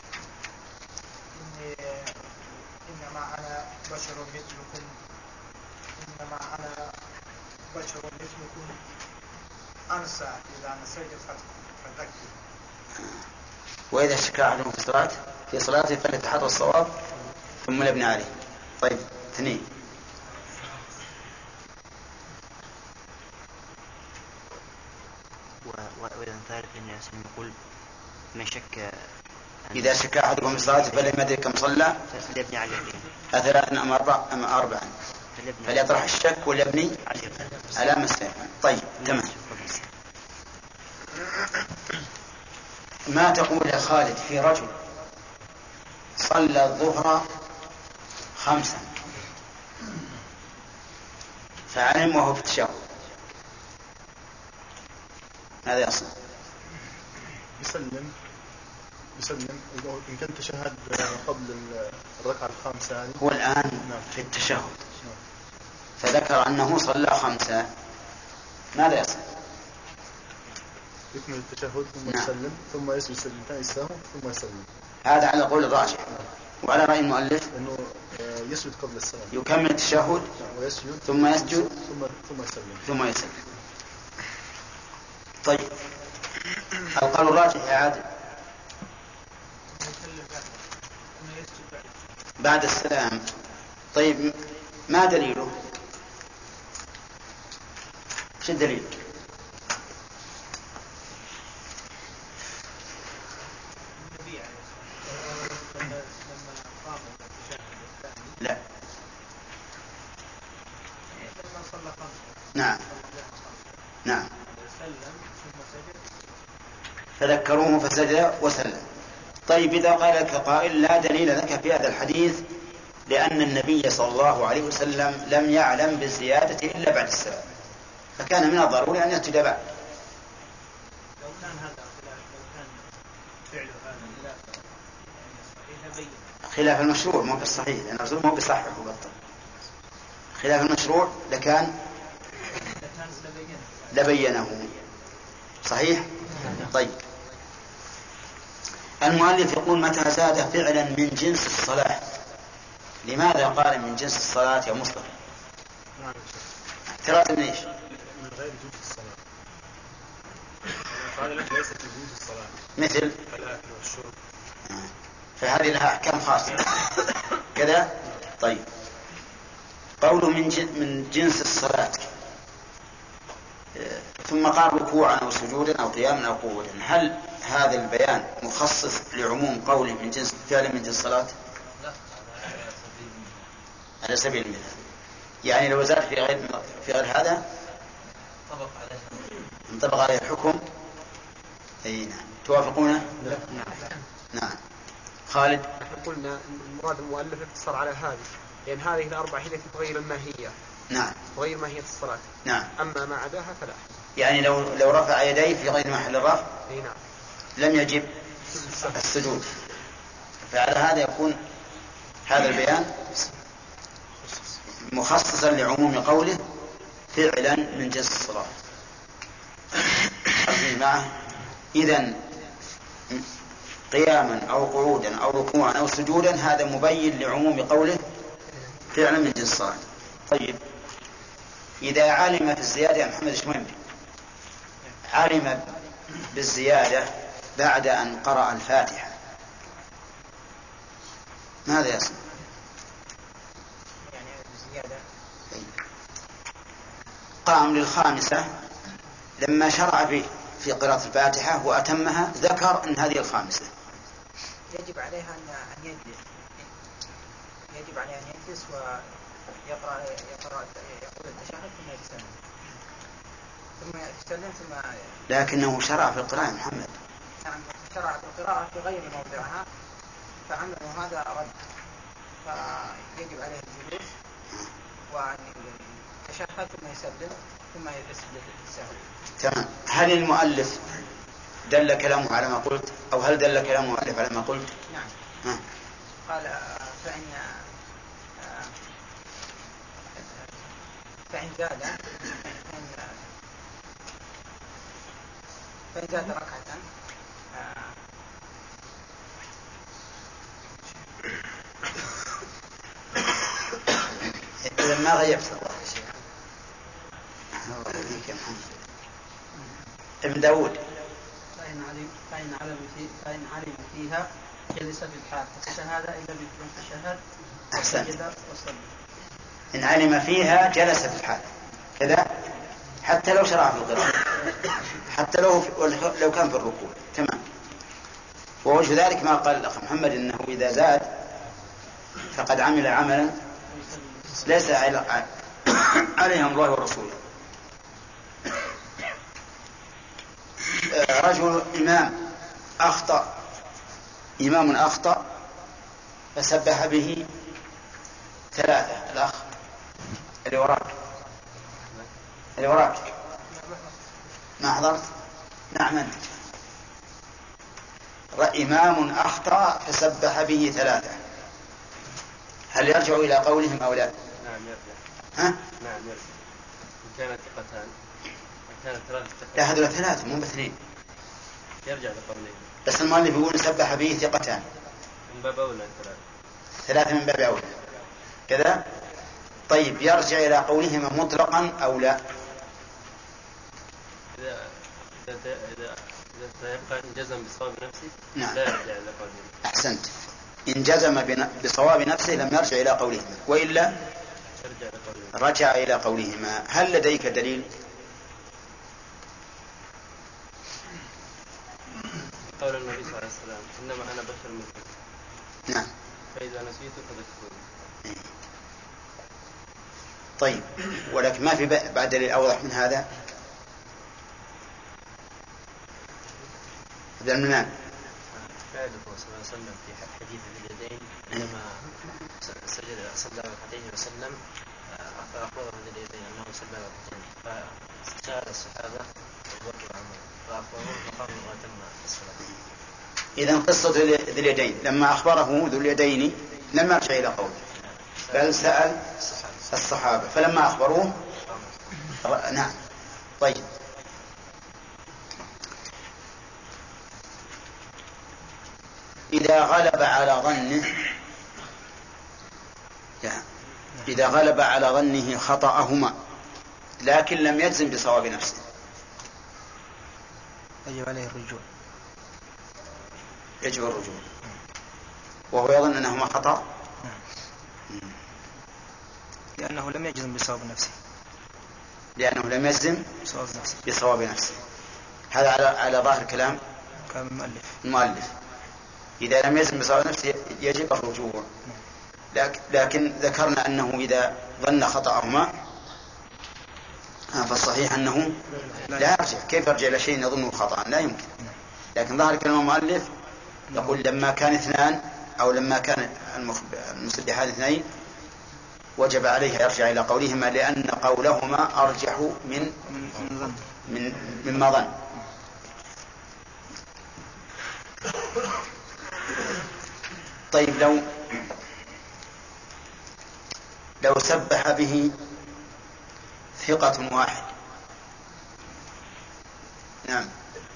G: إني إنما أنا بشر مثلكم إنما أنا بشر مثلكم أنسى إذا نسيت فذكر.
B: وإذا شكى أحدهم في صلاة في صلاته فليتحرى الصواب ثم يبني عليه. طيب اثنين.
I: وإذا ثالث إن يقول من شك
B: إذا شك أحدهم في صلاته فلم يدري كم صلى
I: فليبني على اليقين.
B: أثلاث أم أربع أم أربعا فليطرح الشك وليبني على ما استيقن. طيب تمام. ما تقول يا خالد في رجل صلى الظهر خمسا فعلم وهو في التشهد، ماذا يصنع؟
J: يسلم يسلم إن كان تشهد قبل الركعة الخامسة.
B: هو الآن في التشهد فذكر أنه صلى خمسة، ماذا يصنع؟
J: يكمل التشهد ثم نعم. يسلم ثم يسجد سجدتين السهو ثم يسلم.
B: هذا على قول الراجح. وعلى رأي المؤلف
J: أنه يسجد قبل السلام،
B: يكمل التشهد
J: ويسجد
B: ثم يسجد
J: ثم ثم يسلم
B: ثم يسلم. طيب القول الراجح يا عادل بعد السلام. طيب ما دليله؟ شو الدليل؟ لا. نعم نعم. فذكروه فسجد وسلم. طيب إذا قال لك قائل لا دليل لك في هذا الحديث لأن النبي صلى الله عليه وسلم لم يعلم بالزيادة إلا بعد السلام، فكان من الضروري أن يسجد بعد.
C: لو كان هذا فعل هذا
B: خلاف المشروع مو بالصحيح، لأن الرسول مو بصحح وبطل. خلاف المشروع لكان لبينه. صحيح؟ طيب المؤلف يقول متى زاد فعلا من جنس الصلاة. لماذا قال من جنس الصلاة يا مصطفى؟ اعتراض من ايش؟
J: من غير جنس الصلاة. هذا التي ليست في بيوت الصلاة
B: مثل
J: الأكل والشرب،
B: فهذه لها أحكام خاصة كذا. طيب قوله من من جنس الصلاة، ثم قال ركوعا أو سجودا أو قياما أو قعودا، هل هذا البيان مخصص لعموم قوله من جنس فعل من جنس الصلاة؟ على سبيل المثال، يعني لو زاد في غير في غير هذا انطبق عليه الحكم. أي نعم. توافقونه؟ نعم. خالد.
K: نحن قلنا المراد المؤلف اقتصر على هذه، لأن هذه الأربع هي التي تغير الماهية.
B: نعم.
K: تغير ماهية الصلاة.
B: نعم.
K: أما ما عداها فلا.
B: يعني لو لو رفع يديه في غير محل الرفع
K: نعم
B: لم يجب السجود، فعلى هذا يكون هذا البيان مخصصا لعموم قوله فعلا من جنس الصلاة. معه إذن قياما أو قعودا أو ركوعا أو سجودا هذا مبين لعموم قوله فعلا من جنس الصلاة. طيب إذا علم في الزيادة يا محمد شميم، علم بالزيادة بعد أن قرأ الفاتحة ماذا يصنع؟
C: يعني بالزيادة
B: قام للخامسة لما شرع في في قراءة الفاتحة وأتمها ذكر أن هذه الخامسة،
C: يجب عليها أن يجلس، يجب عليها أن يجلس ويقرأ يقرأ يقول التشهد ثم يسلم ثم يسلم ثم.
B: لكنه شرع في القراءة محمد.
C: نعم شرع في القراءة في غير موضعها فعمله هذا رد، فيجب عليه الجلوس وأن يتشهد ثم يسلم ثم يسجد للسهو.
B: تمام. هل المؤلف دل كلامه على ما قلت أو هل دل كلام المؤلف على ما قلت؟
C: نعم.
B: ها.
C: قال فإن فإن زاد فإن فإن زاد ركعة
B: إذا ما غيبت الله شيء. الله يهديك يا محمد. ابن داود.
L: فإن علم فإن علم في فإن علم فيها جلس في الحال فالشهادة إلا بالتشهد.
B: أحسنت. إن علم فيها جلس في الحال كذا حتى لو شرع في القراءة، حتى لو لو كان في الركوع. تمام. ووجه ذلك ما قال الأخ محمد إنه إذا زاد فقد عمل عملا ليس عليه الله ورسوله. رجل إمام أخطأ إمام أخطأ فسبح به ثلاثة. الأخ اللي وراك اللي وراك ما حضرت؟ نعم أنت. إمام أخطأ فسبح به ثلاثة، هل يرجع إلى قولهم أو لا؟
M: نعم يرجع.
B: ها؟
M: نعم يرجع. إن كانت ثقتان كانت ثلاثة.
B: لا هذول ثلاثة مو باثنين.
M: يرجع لقولهم.
B: بس المؤلف يقول سبح به ثقتان.
M: من باب أولى ثلاثة.
B: ثلاثة من باب أولى كذا. طيب يرجع إلى قولهما مطلقا أو لا؟
M: إذا إذا إذا إذا تيقن جزم بصواب نفسه
B: نعم.
M: لا يرجع إلى قولهما.
B: أحسنت. إن جزم بصواب نفسه لم يرجع إلى قولهما، وإلا رجع إلى قولهما. هل لديك دليل؟
M: قول النبي صلى الله عليه وسلم إنما أنا بشر مثلكم.
B: نعم.
M: فإذا نسيت فذكروني.
B: طيب ولكن ما في بعد دليل أوضح من هذا. هذا المنام
M: فعله صلى الله عليه وسلم في حديث اليدين عندما سجد صلى ركعتين وسلم فأخبره عن اليدين أنه صلى ركعتين فسأل الصحابة أبو بكر وعمر فأخبروه فقاموا وأتم الصلاة.
B: إذن قصة ذي اليدين لما أخبره ذو اليدين لم يرجع إلى قوله بل سأل الصحابة فلما أخبروه نعم. طيب إذا غلب على ظنه إذا غلب على ظنه خطأهما لكن لم يجزم بصواب نفسه
L: يجب عليه الرجوع.
B: يجب الرجوع وهو يظن أنه خطأ
L: لأنه لم يجزم بصواب نفسه
B: لأنه لم يجزم بصواب نفسه. هذا على على ظاهر كلام
L: المؤلف.
B: المؤلف إذا لم يجزم بصواب نفسه يجب الرجوع. لكن ذكرنا أنه إذا ظن خطأهما فالصحيح أنه لا يرجع. كيف يرجع إلى شيء يظنه خطأ؟ لا يمكن. لكن ظاهر كلام المؤلف يقول لما كان اثنان أو لما كان المسبحان اثنين وجب عليه يرجع إلى قولهما لأن قولهما أرجح من من مما ظن. طيب لو لو سبح به ثقة واحد. نعم.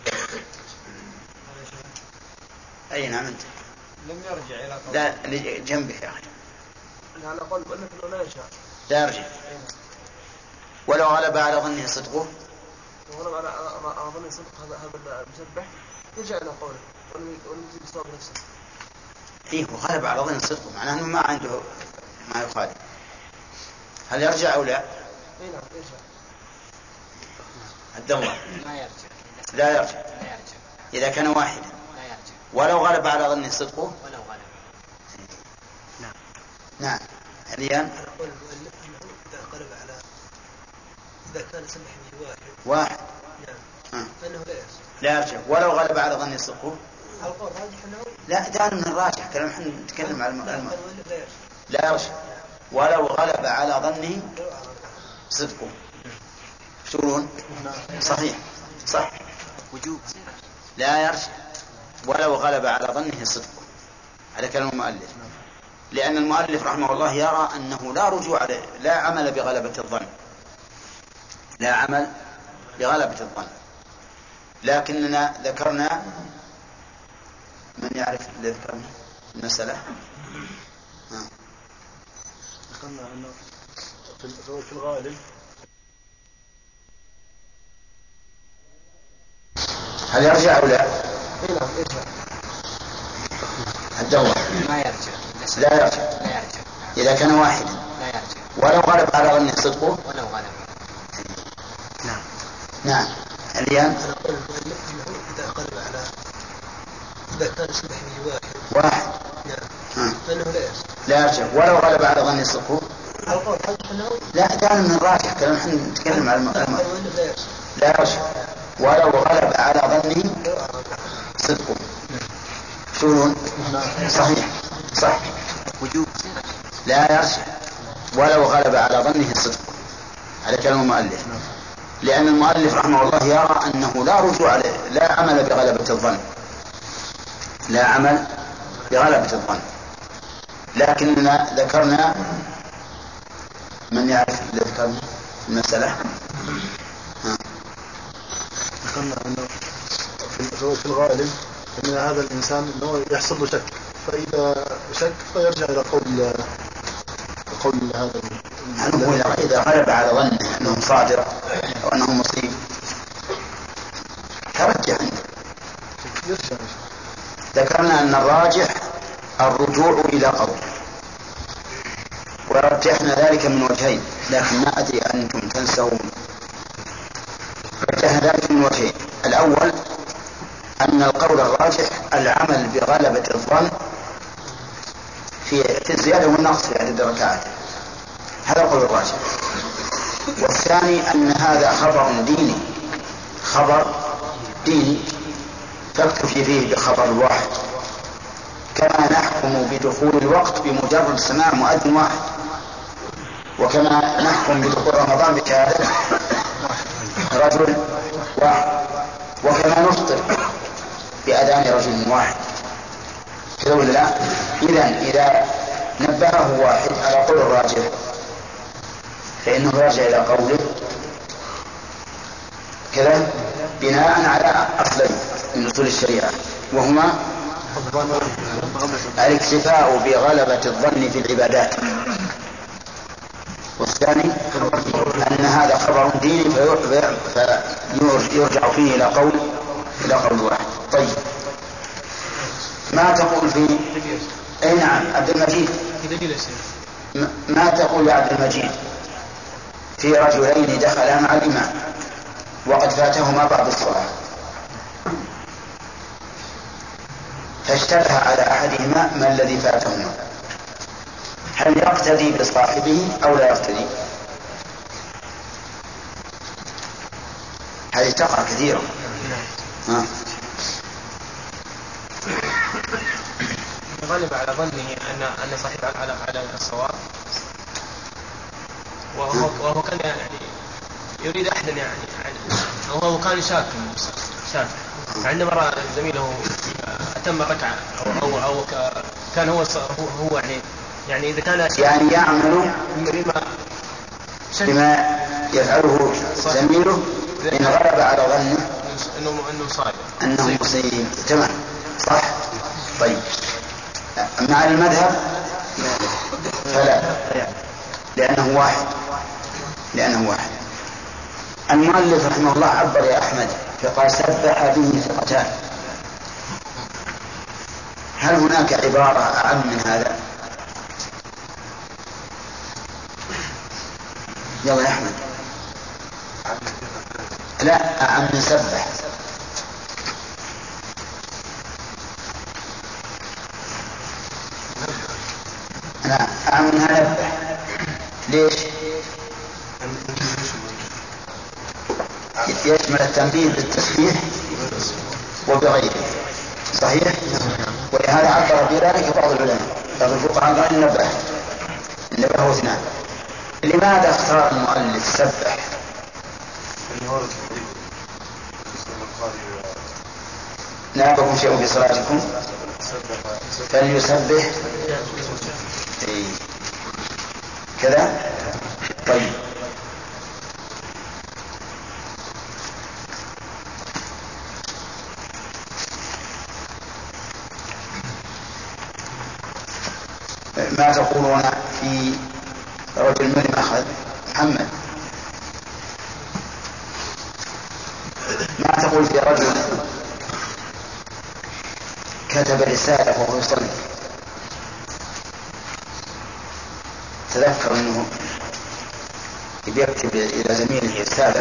B: أي نعم أنت.
K: لم يرجع إلى قول.
B: لا جنبك يا أخي.
K: أنا أقول أنه لا يرجع.
B: لا يرجع. ولو غلب على ظنه صدقه.
K: غلب على ظنه صدقه هذا هذا المسبح يرجع إلى قوله ونجي بصواب نفسه.
B: إيه غلب على ظنه صدقه معناه أنه ما عنده ما يخالف. هل يرجع أو لا؟
K: إيه نعم يرجع.
B: الدولة.
L: لا يرجع.
B: لا يرجع.
L: لا يرجع.
B: إذا كان واحدا.
L: لا يرجع.
B: ولو غلب على ظنه صدقه.
L: ولو غلب.
B: نعم. نعم. الآن.
N: أقول إذا غلب على إذا كان سمح به واحد.
B: واحد.
N: نعم. آه. فإنه لا يرجع.
B: لا يرجع. ولو غلب على ظنه صدقه.
N: القول راجح أنه.
B: لا دعنا من الراجح كلام احنا نتكلم على الم...
N: لا يرجع.
B: لا يرجع. ولو غلب على ظنه صدقه. تقولون صحيح صح
L: وجوب.
B: لا يرجع ولو غلب على ظنه صدقه على كلام المؤلف لأن المؤلف رحمه الله يرى أنه لا رجوع لا عمل بغلبة الظن لا عمل بغلبة الظن. لكننا ذكرنا من يعرف اللي ذكرنا المسألة.
J: ذكرنا أنه في الغالب
B: هل يرجع أو لا؟
K: إيه نعم يرجع.
B: الدولة.
L: ما يرجع.
B: لا يرجع.
L: لا يرجع.
B: إذا كان واحدا.
L: لا يرجع.
B: ولو غلب على ظنه صدقه.
L: ولو غلب.
B: نعم. نعم. الآن.
N: أنا أقول أنه إذا غلب على إذا كان سمح به واحد.
B: واحد.
N: نعم. فإنه لا يرجع.
B: لا يرجع. ولو غلب على ظنه صدقه.
N: القول راجح أنه.
B: لا دعنا من الراجح كلام احنا نتكلم على المؤلف.
N: لا يرجع.
B: لا يرجع. ولو غلب على ظنه صدقه. تقولون صحيح صح
L: وجوب.
B: لا يرجع ولو غلب على ظنه صدقه على كلام المؤلف لأن المؤلف رحمه الله يرى أنه لا رجوع لا عمل بغلبة الظن لا عمل بغلبة الظن. لكننا ذكرنا من يعرف اللي ذكرنا المسألة. ها.
J: ذكرنا أنه في الغالب أن هذا الإنسان أنه يحصل له شك فإذا شك فيرجع إلى قول قول هذا
B: أنه إذا غلب على ظنه أنه صادق أو أنه مصيب ترجع عنده. ذكرنا أن الراجح الرجوع إلى قول ورجحنا ذلك من وجهين لكن ما أدري أنتم تنسون. رجحنا ذلك من وجهين. الأول أن القول الراجح العمل بغلبة الظن في في الزيادة والنقص في عدد الركعات هذا القول الراجح. والثاني أن هذا خبر ديني خبر ديني فاكتفي فيه بخبر واحد كما نحكم بدخول الوقت بمجرد سماع مؤذن واحد وكما نحكم بدخول رمضان بشهادة رجل واحد وكما نفطر بأذان رجل واحد كذا ولا لا؟ إذن إذا نبهه واحد على قول الراجح فإنه يرجع إلى قوله كذا بناء على أصلين من أصول الشريعة وهما الاكتفاء بغلبة الظن في العبادات والثاني أن هذا خبر ديني فيرجع فيه إلى قول إلى قول واحد. طيب ما تقول في أي نعم عبد المجيد ما تقول يا عبد المجيد في رجلين دخلا مع الإمام وقد فاتهما بعض الصلاة فاشتبه على أحدهما ما الذي فاتهما، هل يقتدي بصاحبه أو لا يقتدي؟ هذه تقع كثيرا. ها.
K: غالب على ظنه أن أن صاحب على على الصواب، وهو وهو كان يعني يريد أحدا يعني وهو كان شاك شاك عندما رأى زميله أتم ركعة أو أو, أو كان هو هو يعني يعني إذا كان
B: يعني يعمل
K: بما
B: بما يفعله زميله إن غلب على ظنه
K: أنه أنه صائب
B: أنه مصيب. تمام صح. طيب مع المذهب فلا، لأنه واحد لأنه واحد. المؤلف رحمه الله عبر يا أحمد فقال سبح به ثقتان، هل هناك عبارة أعم من هذا؟ يلا يا أحمد. لا أعم من سبح. لا أعم منها نبح. ليش؟ يشمل التنبيه بالتسبيح وبغيره. صحيح؟ ولهذا عبر بذلك بعض العلماء بعض الفقهاء قال النبه النبه هو اثنان. لماذا اختار المؤلف سبح؟ نابكم شيء في صلاتكم فليسبح إيه. كذا. طيب ما تقولون في رجل من أخذ محمد؟ ما تقول في رجل كتب رسالة وهو يصلي، تذكر أنه يكتب إلى زميله رسالة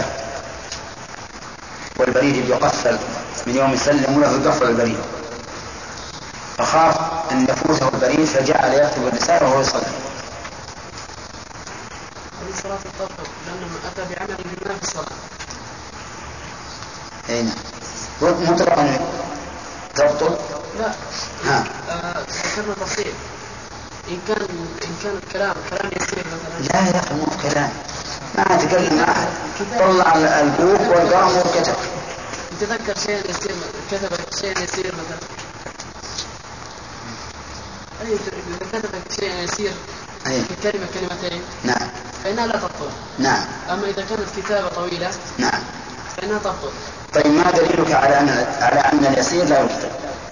B: والبريد يقفل من يوم يسلم له يقفل البريد، فخاف أن يفوته البريد فجعل يكتب الرسالة وهو يصلي.
K: هذه صلاة التطوع لأنه أتى بعمل الإمام في الصلاة.
B: أين؟ مطلقا تبطل؟
K: لا.
B: ها.
K: ذكرنا آه تفصيل. إن كان إن كان الكلام كلام يسير مثلا.
B: لا يا أخي مو كلام. ما أتكلم أحد. طلع البوك والقلم وكتب.
K: يتذكر شيء يسير كتب شيء يسير مثلا. أي إذا كتب شيء يسير في كلمة كلمتين.
B: نعم.
K: فإنها لا تبطل.
B: نعم.
K: أما إذا كانت كتابة طويلة.
B: نعم.
K: فإنها تبطل.
B: طيب ما دليلك على أن على أن اليسير لا يبطل؟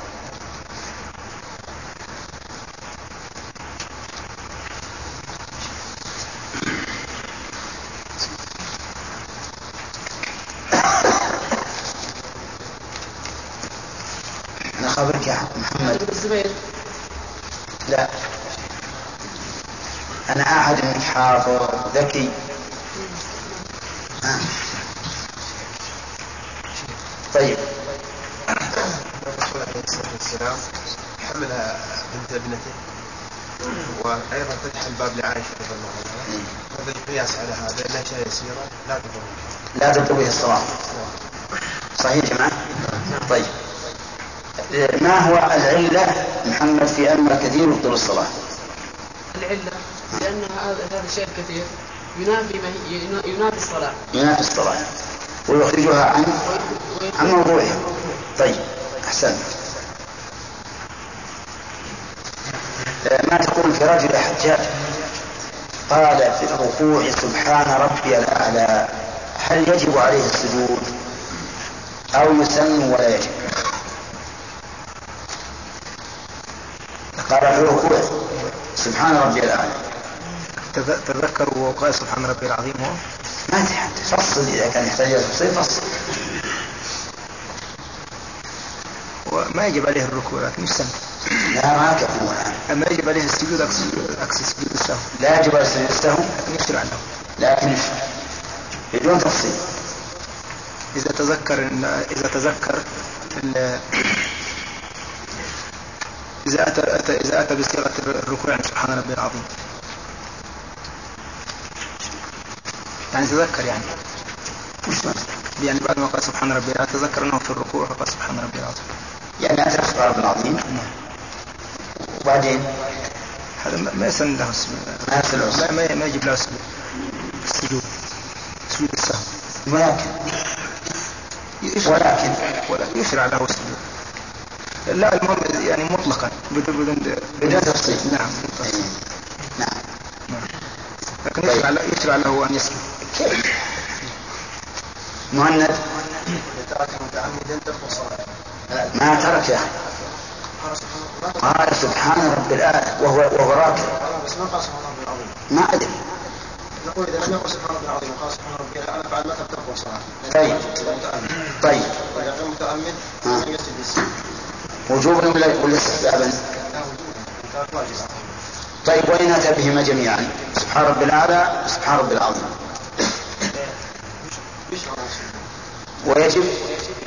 B: أنا خبرك يا محمد.
K: الزبير.
B: لا أنا أعهد أنك حافظ ذكي. آه. طيب
O: الرسول عليه الصلاة والسلام حملها بنت ابنته وأيضا فتح الباب لعائشة رضي الله عنها، هذا القياس على هذا أنها شيء يسيرة لا تضر
B: لا تضر به الصلاة. صحيح يا جماعة؟ طيب ما هو العلة محمد في أن الكثير يبطل الصلاة؟
K: العلة لأن هذا هذا الشيء الكثير ينافي ينافي الصلاة
B: ينافي الصلاة ويخرجها عن عن موضوعها. طيب أحسن. ما تقول في رجل حجاج قال في الركوع سبحان ربي الأعلى، هل يجب عليه السجود أو يسن ولا يجب؟ قال في الركوع سبحان ربي الأعلى.
N: تذكروا وقال سبحان ربي العظيم هو
B: ما تفصل إذا كان يحتاج تفصيل فصل.
K: ما يجب عليه الركوع لكن يستمع.
B: لا ما كفو
K: أما يجب عليه السجود عكس سجود السهو.
B: لا يجب عليه السجود السهو
K: لكن يشرع له.
B: لكن يشرع بدون تفصيل.
K: إذا تذكر إن إذا تذكر إذا أتى, أتى إذا أتى بصيغة الركوع يعني سبحان ربي العظيم، يعني تذكر يعني يعني بعد ما قال سبحان ربي العظيم تذكر أنه في الركوع فقال سبحان ربي العظيم،
B: يعني أتى سبحان ربي العظيم وبعدين
K: هذا ما يسن له ما ما ما يجب له السجود سجود السهو،
B: ولكن ولكن
K: ولكن يشرع له السجود. لا المهم يعني مطلقا بدون بدون
B: بدون تفصيل.
K: نعم
B: تفصيل. نعم.
K: نعم لكن يشرع له يشرع له أن يسجد.
B: مهند
N: ترك متعمدا ترك الصلاة
B: ما ترك يا قال سبحان رب الأعلى وهو وهو راكع
N: بس ما قال سبحان ربي العظيم.
B: ما أدري
N: نقول إذا لم يقل سبحان ربي العظيم وقال سبحان ربي الأعلى بعد ما ترك الصلاة.
B: طيب طيب
N: وإذا كان متأمل لم يسجد السجود
B: وجوبا ولا استحبابا؟ طيب وإن أتى بهما جميعا سبحان رب الأعلى سبحان رب العظيم ويجب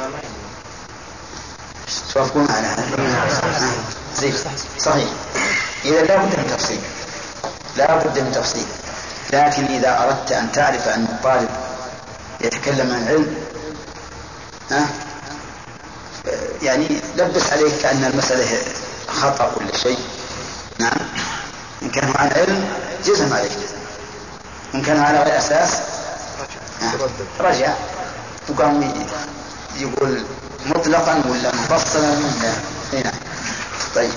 B: توافقون على هذا؟ صحيح. إذا لا بد من تفصيل لا بد من تفصيل لكن إذا أردت أن تعرف أن الطالب يتكلم عن علم ها يعني لبس عليك كأن المسألة خطأ كل شيء. نعم إن كان عن علم جزم عليك، إن كان على غير أساس رجع وقام يقول مطلقا ولا مفصلا ولا هنا. طيب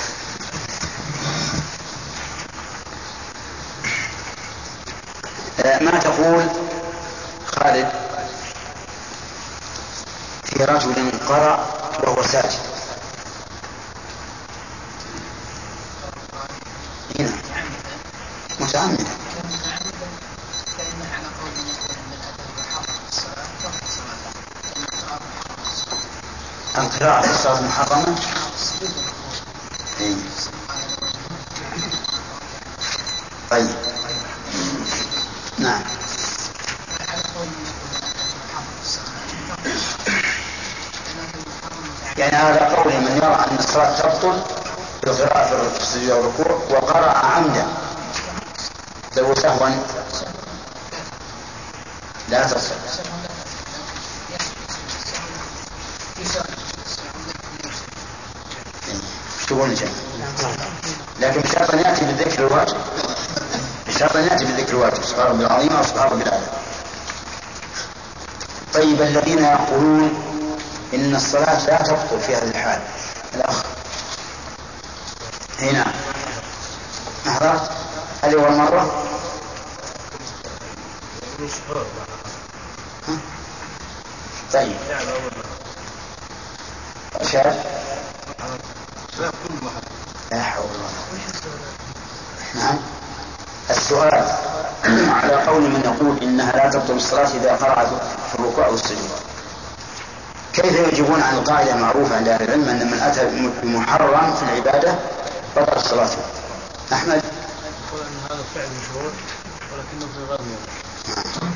B: ما تقول خالد في رجل قرأ وهو ساجد؟ هنا متعمدا القراءة في الصلاة محرمة. طيب نعم يعني هذا قول من يرى أن الصلاة تبطل بالقراءة في السجود والركوع وقرأ عمدا لو سهوا لا تصل. شغل جميل لكن شرطا يأتي بالذكر الواجب شرطا يأتي بالذكر الواجب سبحان ربي العظيم أو سبحان ربي الأعلى. طيب الذين يقولون إن الصلاة لا تبطل في هذه الحال الأخ هنا أحضرت هل هو مرة طيب شاف لا حول ولا قوة. نعم السؤال على قول من يقول إنها لا تبطل الصلاة إذا قرأت في الركوع والسجود كيف يجيبون عن القاعدة المعروفة عند أهل العلم أن من أتى بمحرم في العبادة بطل صلاته؟ أحمد
K: يقول أن هذا فعل مشروع ولكنه في غير موضع.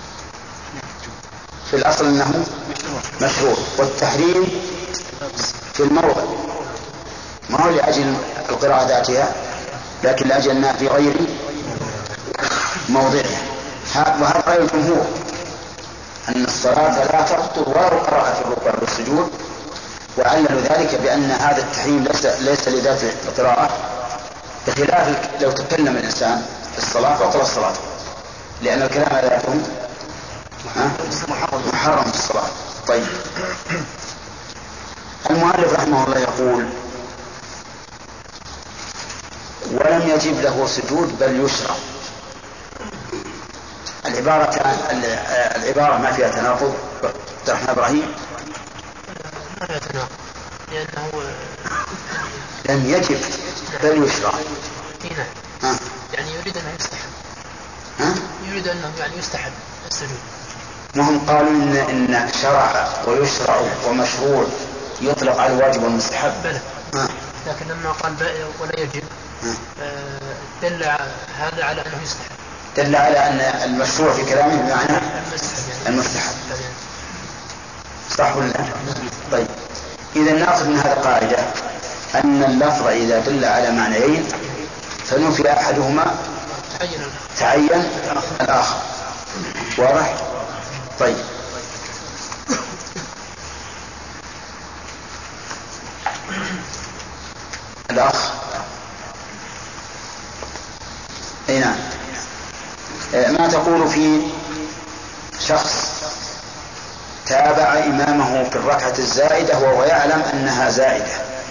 B: في الأصل أنه مشروع والتحريم في الموضع ما هو لأجل القراءة ذاتها لكن لأجل أنها في غير موضعها. وهذا رأي الجمهور أن الصلاة لا تبطل ولو قرأ في الركوع والسجود وعللوا ذلك بأن هذا التحريم ليس, ليس لذات القراءة بخلاف لو تكلم الإنسان في الصلاة بطل الصلاة لأن الكلام لا يكون محرم في الصلاة. طيب المؤلف رحمه الله يقول ولم يجب له سجود بل يشرع. العبارة العبارة ما فيها تناقض رحمة إبراهيم
M: ما فيها تناقض لأنه
B: لم يجب بل يشرع.
M: هنا يعني يريد أن يستحب
B: ها؟
M: يريد أنه يعني يستحب السجود.
B: وهم قالوا إن, إن شرع ويشرع ومشروع يطلق على الواجب والمستحب.
K: بلى.
B: آه.
K: لكن لما قال ولا يجب آه. دل هذا على أنه يستحب.
B: دل على أن المشروع في كلامه بمعنى المستحب. صح ولا لا؟ طيب إذا نأخذ من هذا قاعدة أن اللفظ إذا دل على معنيين فنفي أحدهما تعين الآخر. واضح؟ طيب الأخ أي نعم. ما تقول في شخص تابع إمامه في الركعة الزائدة وهو يعلم أنها زائدة؟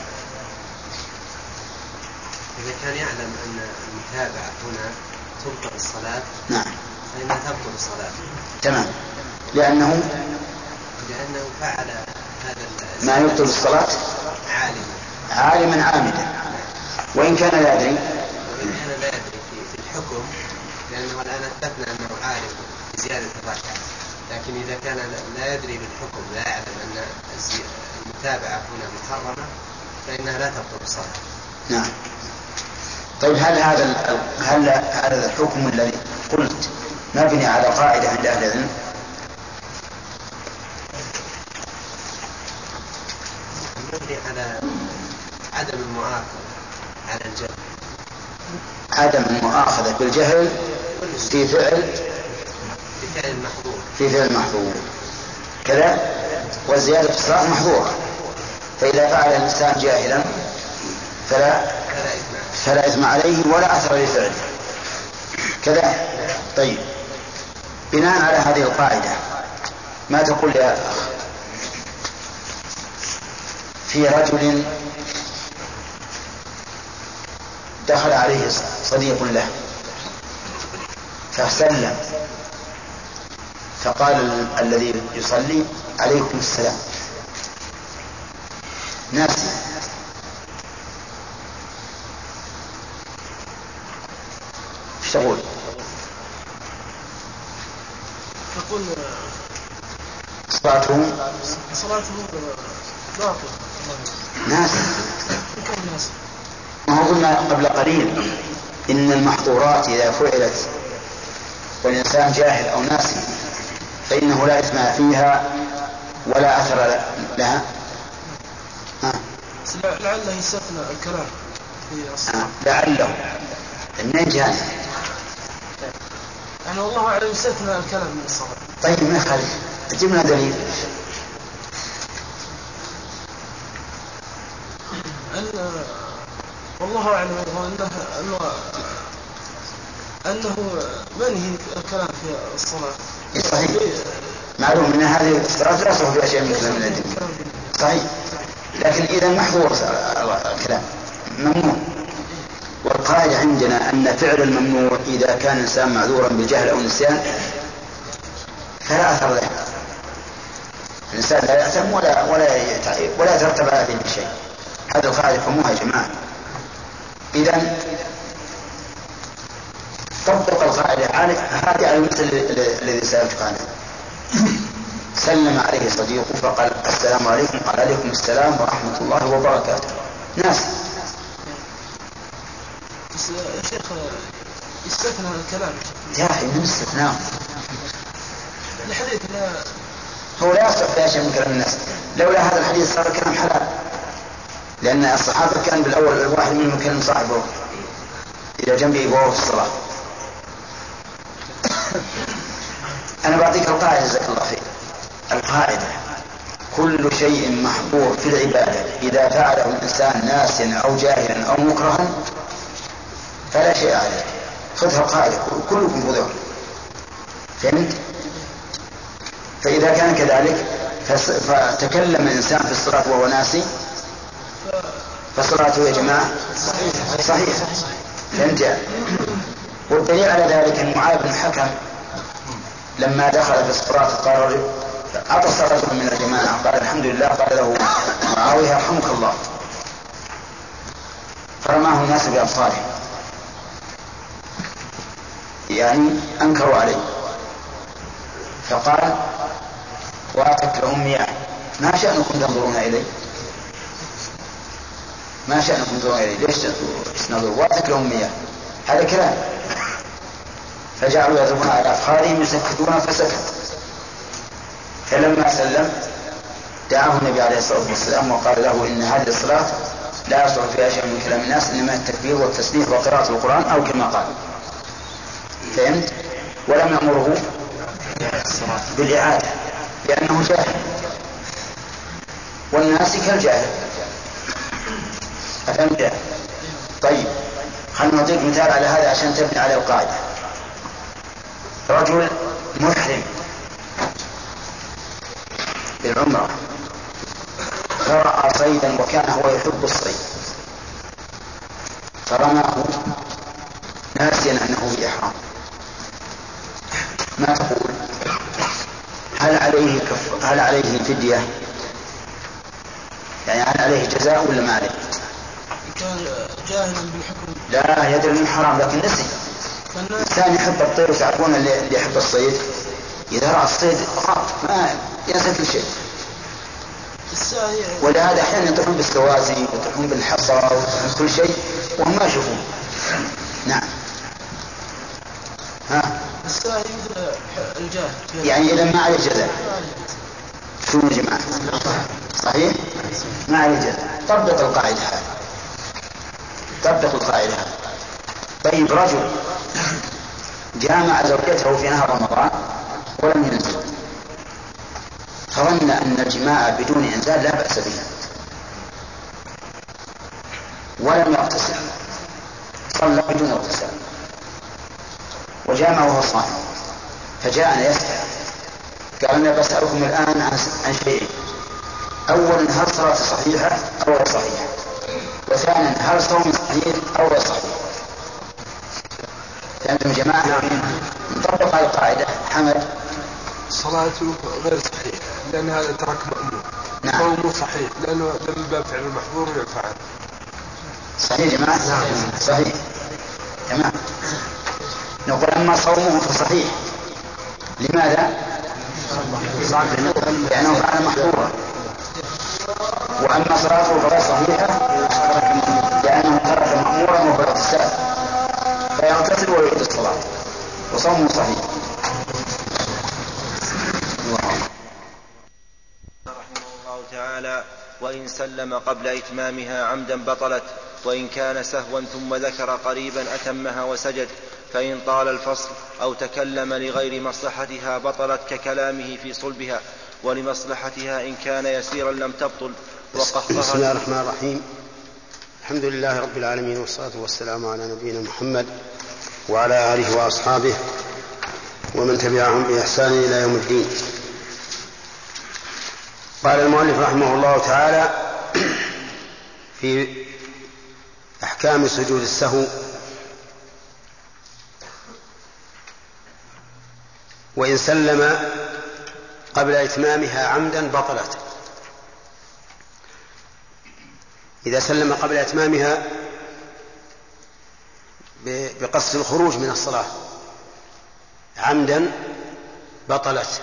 M: إذا كان يعلم أن المتابعة هنا تبطل الصلاة
B: نعم
M: فإنها تبطل الصلاة.
B: تمام. لأنه
M: لأنه فعل هذا
B: ما يبطل الصلاة
M: عالما
B: عالما عامدا، وإن كان لا يدري
M: وإن كان لا يدري في الحكم، لأنه الآن أثبتنا أنه عالم بزيادة الركعة، لكن إذا كان لا يدري بالحكم لا يعلم أن المتابعة هنا محرمة فإنها لا تبطل الصلاة.
B: نعم. طيب هل هذا هل هذا الحكم الذي قلت مبني على قاعدة عند أهل العلم؟
M: مبني على عدم المؤاخذة على الجهل.
B: عدم المؤاخذة بالجهل في فعل
M: في فعل محظور
B: في فعل محظور كذا، والزيادة في الصلاة محظورة، فإذا فعل الإنسان جاهلا فلا فلا إثم عليه ولا أثر لفعله كذا. طيب بناء على هذه القاعدة ما تقول يا أخ في رجل دخل عليه صديق له فسلم فقال الذي يصلي عليكم السلام ناسي، ايش تقول؟
J: تقول
B: صلاته
J: صلاته باطلة
B: ناس. ما هو قلنا قبل قليل إن المحظورات إذا فعلت والإنسان جاهل أو ناسي فإنه لا إثم فيها ولا أثر لها. ها.
J: لعله يستثنى الكلام في الصلاة.
B: لعله منين جاء؟
J: يعني والله أعلم يستثنى الكلام من الصلاة.
B: طيب ما يخالف، جبنا دليل.
J: أن والله أعلم أنه أنه أنه منهي الكلام في الصلاة.
B: صحيح. معلوم من هذه الصلاة لا يصح فيها شيء من كلام العلم. صحيح. لكن إذا محظور الكلام ممنوع. والقاعدة عندنا أن فعل الممنوع إذا كان الإنسان معذورا بالجهل أو النسيان فلا أثر له. الإنسان لا يأثم ولا ولا ولا يترتب عليه شيء. هذا القاعدة فهموها يا جماعة. إذن طبق القاعدة هذه على المثل الذي سألتك عنه. سلم عليه صديقه فقال السلام عليكم، قال عليكم السلام ورحمة الله وبركاته. ناس
J: يا شيخ استثنى الكلام
B: يا أخي من استثناء
J: الحديث لا
B: هو لا يصح فيها شيء من كلام الناس. لولا هذا الحديث صار الكلام حلال، لأن الصحابة كان بالأول الواحد منهم كان صاحبه إلى جنبه وهو في الصلاة. أنا بعطيك القاعدة جزاك الله خير. القاعدة كل شيء محظور في العبادة إذا فعله الإنسان ناسيا أو جاهلا أو مكرها فلا شيء عليه. خذها القاعدة كلكم خذوها. فهمت؟ فإذا كان كذلك فتكلم الإنسان في الصلاة وهو ناسي فصلاته يا جماعة صحيح. فهمت؟ والدليل على ذلك أن معاذ بن الحكم لما دخل في الصلاة قال رجل عطس رجل من الجماعة قال الحمد لله، قال له معاوية يرحمك الله، فرماه الناس بأبصارهم يعني أنكروا عليه، فقال واتت لهم مياه ما شأنكم تنظرون إلي؟ ما شأنكم تنظرون إليه؟ ليش تنظرون؟ واتك لهم مياه. هذا كلام. فجعلوا يضربون على أفخاذهم يسكتون فسكت. فلما سلم دعاه النبي عليه الصلاة والسلام وقال له إن هذه الصلاة لا يصلح فيها شيء من كلام الناس إنما التكبير والتسبيح وقراءة القرآن أو كما قال. فهمت؟ ولم يأمره بالإعادة لأنه جاهل، والناس كالجاهل. أفهمت؟ طيب خلنا نعطيك مثال على هذا عشان تبني على القاعدة. رجل محرم بالعمرة فرأى صيدا وكان هو يحب الصيد فرماه ناسيا أنه بإحرام، ما تقول؟ هل عليه كف... هل عليه فدية؟ يعني هل عليه جزاء ولا ما عليه؟
N: كان جاهلا بالحكم.
B: لا يدري من حرام لكن نسي. الثاني يحب الطير وتعرفون اللي يحب الصيد إذا رأى الصيد ما ينسى كل شيء. ولهذا أحيانا يطلعون بالسوازي ويطلعون بالحصى ويطلعون كل شيء وهم ما يشوفون. نعم. ها.
N: الساهي مثل الجاهل.
B: يعني إذا ما عليه جزاء. شو يا جماعة؟ صحيح؟ ما عليه جزاء. طبق القاعدة هذه. طبق القاعدة هذه. طيب رجل جامع زوجته في نهار رمضان ولم ينزل، فظن أن الجماع بدون إنزال لا بأس به ولم يغتسل، صلى بدون اغتسال وجامع وهو صائم، فجاءنا يسأل قال أنا بسألكم الآن عن شيئين: أولا هل صلاة صحيحة أو غير صحيحة؟ وثانيا هل صوم صحيح أو غير صحيح؟ فأنتم جماعة نطبق على القاعدة. حمد
P: صلاته غير صحيح لأن هذا ترك مأمور.
B: نعم.
P: صومه صحيح لأنه من باب فعل المحظور ويفعل.
B: صحيح جماعة؟ نعم. صحيح جماعة. نقول أما صومه فصحيح. لماذا؟ لأنه فعل محظورا. وأما صلاته فغير صحيحة لأنه ترك مأمورا وهو اغتسال، فيغتسل ويعيد الصلاة وصومه صحيح.
Q: رحمه الله تعالى: وإن سلم قبل إتمامها عمدا بطلت، وإن كان سهوا ثم ذكر قريبا أتمها وسجد، فإن طال الفصل أو تكلم لغير مصلحتها بطلت ككلامه في صلبها، ولمصلحتها إن كان يسيرا لم تبطل.
R: بسم الله الرحمن الرحيم. الحمد لله رب العالمين، والصلاة والسلام على نبينا محمد وعلى آله وأصحابه ومن تبعهم بإحسان إلى يوم الدين. قال المؤلف رحمه الله تعالى في أحكام سجود السهو: وإن سلم قبل إتمامها عمدا بطلت. إذا سلم قبل إتمامها بقصد الخروج من الصلاة عمدا بطلت،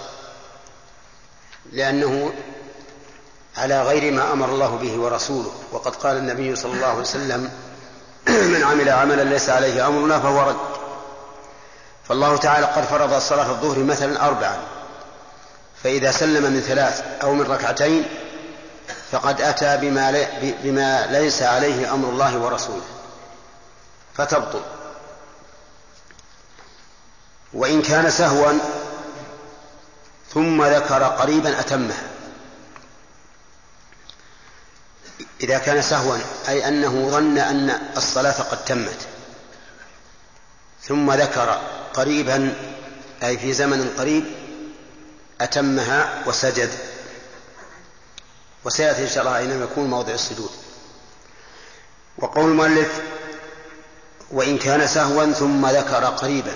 R: لأنه على غير ما أمر الله به ورسوله. وقد قال النبي صلى الله عليه وسلم: من عمل عملا ليس عليه أمرنا فهو رد. فالله تعالى قد فرض صلاة الظهر مثلا أربعا، فإذا سلم من ثلاث أو من ركعتين فقد أتى بما, لي بما ليس عليه أمر الله ورسوله فتبطل. وإن كان سهوا ثم ذكر قريبا أتمها. إذا كان سهوا أي أنه ظن أن الصلاة قد تمت ثم ذكر قريبا أي في زمن قريب أتمها وسجد، وسيأتي إن شاء الله أينما يكون موضع السجود. وقول المؤلف: وإن كان سهوا ثم ذكر قريبا،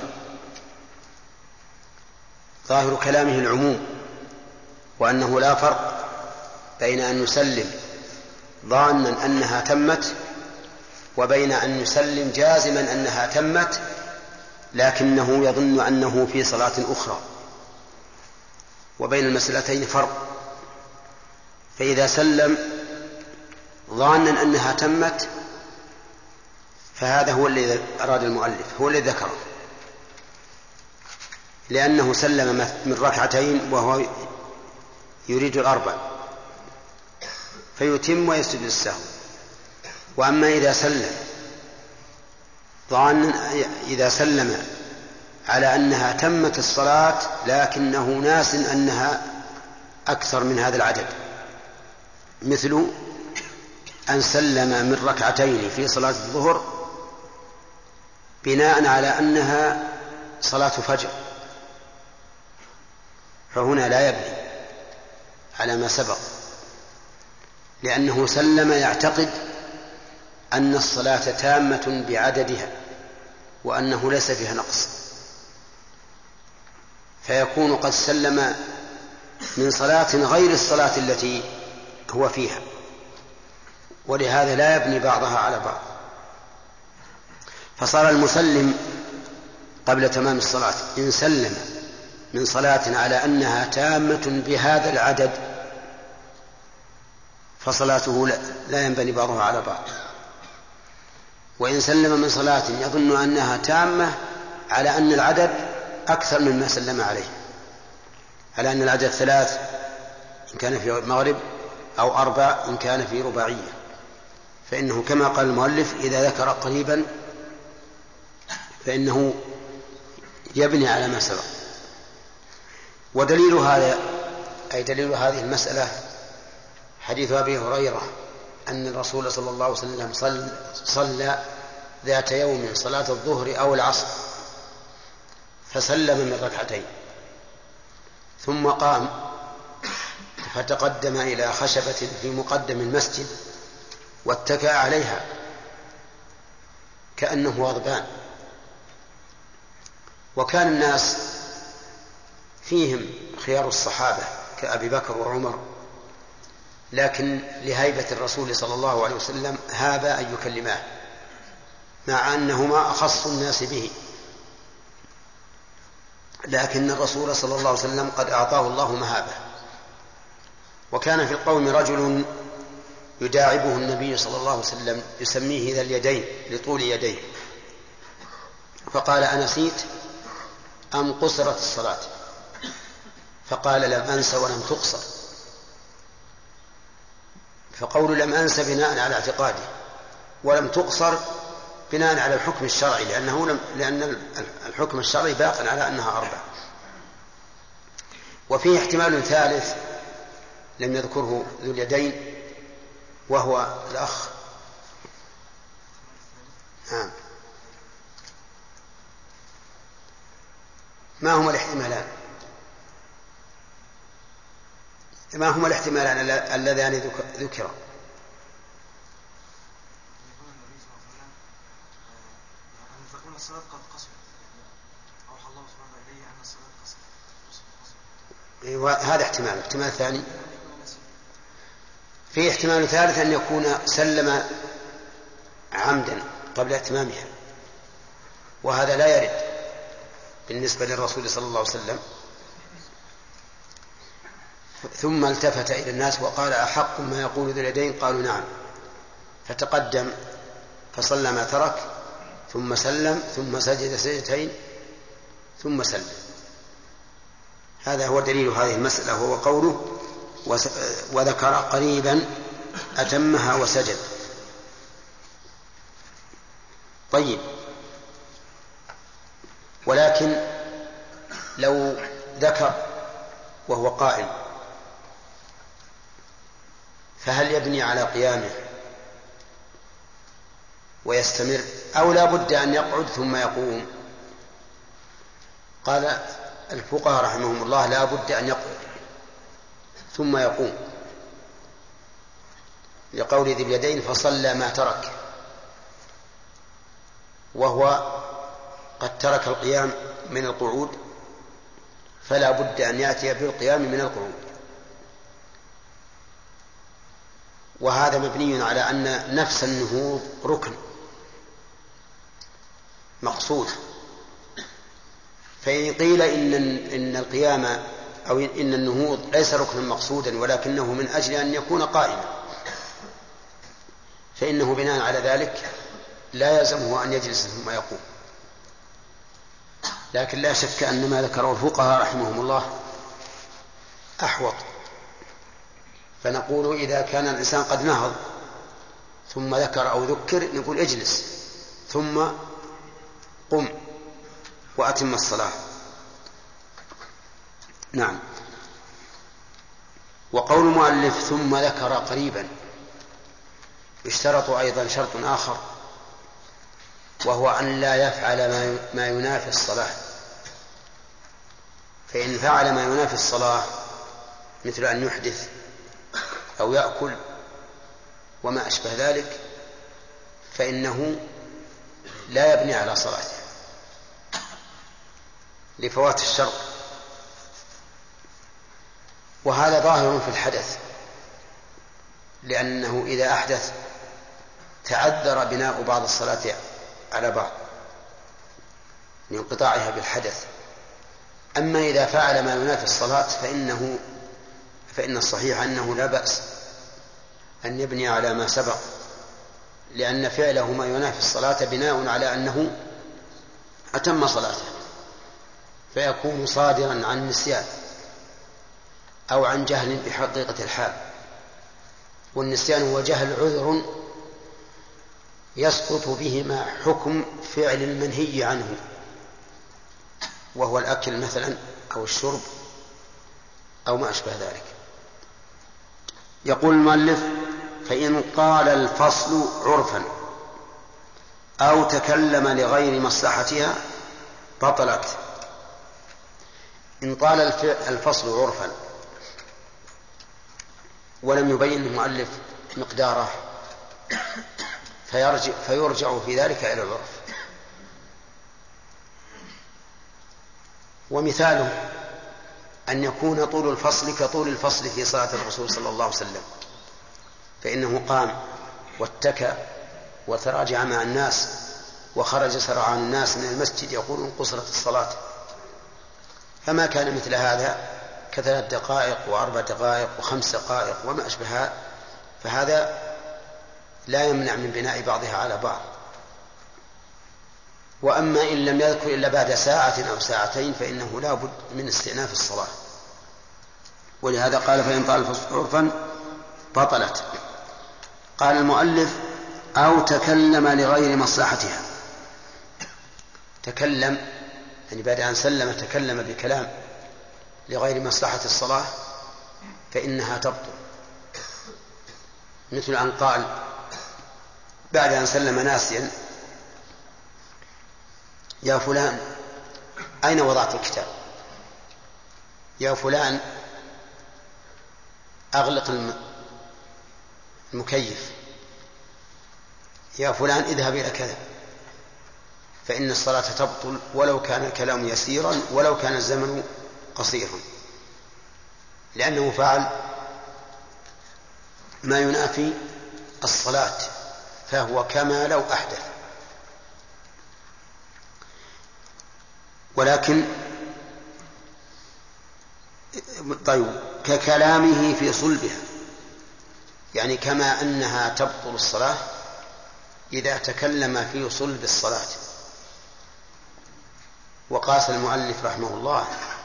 R: ظاهر كلامه العموم، وأنه لا فرق بين أن يسلم ظانا أنها تمت وبين أن يسلم جازما أنها تمت لكنه يظن أنه في صلاة أخرى، وبين المسألتين فرق. فإذا سلم ظانا أنها تمت، فهذا هو الذي أراد المؤلف، هو الذي ذكره، لأنه سلم من ركعتين وهو يريد الأربع فيتم ويسجد السهو. وأما إذا سلم ظانا إذا سلم على أنها تمت الصلاة لكنه ناس أنها أكثر من هذا العدد، مثل أن سلم من ركعتين في صلاة الظهر بناء على أنها صلاة فجر، فهنا لا يبني على ما سبق، لأنه سلم يعتقد أن الصلاة تامة بعددها وأنه ليس فيها نقص، فيكون قد سلم من صلاة غير الصلاة التي هو فيها، ولهذا لا يبني بعضها على بعض. فصار المسلم قبل تمام الصلاة إن سلم من صلاة على أنها تامة بهذا العدد فصلاته لا ينبني بعضها على بعض، وإن سلم من صلاة يظن أنها تامة على أن العدد أكثر مما سلم عليه، على أن العدد ثلاث إن كان في مغرب أو أربع إن كان في رباعية، فإنه كما قال المؤلف إذا ذكر قريبا فإنه يبني على ما سبق. ودليل هذا أي دليل هذه المسألة حديث أبي هريرة أن الرسول صلى الله عليه وسلم صلى, صلى ذات يوم صلاة الظهر أو العصر فسلم من ركعتين ثم قام فتقدم إلى خشبة في مقدم المسجد واتكأ عليها كأنه غضبان. وكان الناس فيهم خيار الصحابة كأبي بكر وعمر، لكن لهيبة الرسول صلى الله عليه وسلم هاب أن يكلماه مع أنهما أخص الناس به، لكن الرسول صلى الله عليه وسلم قد أعطاه الله مهابة. وكان في القوم رجل يداعبه النبي صلى الله عليه وسلم يسميه ذا اليدين لطول يديه، فقال أنسيت أم قصرت الصلاة؟ فقال لم أنس ولم تقصر. فقول لم أنس بناء على اعتقاده ولم تقصر بناء على الحكم الشرعي، لأنه لم لأن الحكم الشرعي باق على أنها أربع. وفيه احتمال ثالث لم يذكره ذو اليدين وهو الأخ. نعم. ما هما الاحتمالان ما هما الاحتمالان اللذان ذكرا؟ هذا احتمال. احتمال ثاني في احتمال ثالث أن يكون سلم عمدا قبل اتمامها، وهذا لا يرد بالنسبة للرسول صلى الله عليه وسلم. ثم التفت إلى الناس وقال أحق ما يقول ذو اليدين؟ قالوا نعم. فتقدم فصلى ما ترك ثم سلم ثم سجد سجدتين ثم سلم. هذا هو دليل هذه المسألة، وهو قوله وذكر قريبا أتمها وسجد. طيب، ولكن لو ذكر وهو قائم فهل يبني على قيامه ويستمر أو لا بد أن يقعد ثم يقوم؟ قال الفقهاء رحمهم الله لا بد أن يقعد ثم يقوم، لقول ذي اليدين فصلى ما ترك، وهو قد ترك القيام من القعود فلا بد أن يأتي بالقيام من القعود. وهذا مبني على أن نفس النهوض ركن مقصود. فإن قيل إن, إن القيام أو إن النهوض ليس ركنا مقصودا ولكنه من أجل أن يكون قائما، فإنه بناء على ذلك لا يلزمه أن يجلس ثم يقوم. لكن لا شك أن ما ذكره الفقهاء رحمهم الله أحوط، فنقول إذا كان الإنسان قد نهض ثم ذكر أو ذكر نقول اجلس ثم قم وأتم الصلاة. نعم. وقول المؤلف ثم ذكر قريبا اشترط أيضا شرط آخر، وهو أن لا يفعل ما ينافي الصلاة. فإن فعل ما ينافي الصلاة مثل أن يحدث أو يأكل وما أشبه ذلك فإنه لا يبني على صلاته لفوات الشرط. وهذا ظاهر في الحدث، لأنه إذا أحدث تعذر بناء بعض الصلاة على بعض لانقطاعها بالحدث. أما إذا فعل ما ينافي الصلاة فإنه فإن الصحيح أنه لا بأس أن يبني على ما سبق، لأن فعله ما ينافي الصلاة بناء على أنه أتم صلاته، فيكون صادرا عن نسيان أو عن جهل بحقيقة الحال. والنسيان هو جهل عذر يسقط بهما حكم فعل المنهي عنه، وهو الأكل مثلا أو الشرب أو ما أشبه ذلك. يقول المؤلف فإن قال الفصل عرفا أو تكلم لغير مصلحتها بطلت. إن طال الفصل عرفا ولم يبين المؤلف مقداره فيرجع, فيرجع في ذلك إلى العرف. ومثاله أن يكون طول الفصل كطول الفصل في صلاة الرسول صلى الله عليه وسلم، فإنه قام واتكى وتراجع مع الناس وخرج سرعان الناس من المسجد يقولون قصرت الصلاة. فما كان مثل هذا كثلاث دقائق وأربع دقائق وخمس دقائق وما أشبهها، فهذا لا يمنع من بناء بعضها على بعض. وأما إن لم يذكر إلا بعد ساعة أو ساعتين فإنه لا بد من استئناف الصلاة. ولهذا قال فإن طال الفصل عرفا بطلت. قال المؤلف أو تكلم لغير مصلحتها. تكلم يعني بعد أن سلم تكلم بكلام لغير مصلحة الصلاة فإنها تبطل، مثل أن قال بعد أن سلم ناسيا يا فلان أين وضعت الكتاب؟ يا فلان أغلق المكيف، يا فلان اذهب إلى كذا، فإن الصلاة تبطل ولو كان الكلام يسيرا ولو كان الزمن قصيرا، لأنه فعل ما ينافي الصلاة فهو كما لو أحدث. ولكن طيب ككلامه في صلبها، يعني كما أنها تبطل الصلاة إذا تكلم في صلب الصلاة. وقاس المؤلف رحمه الله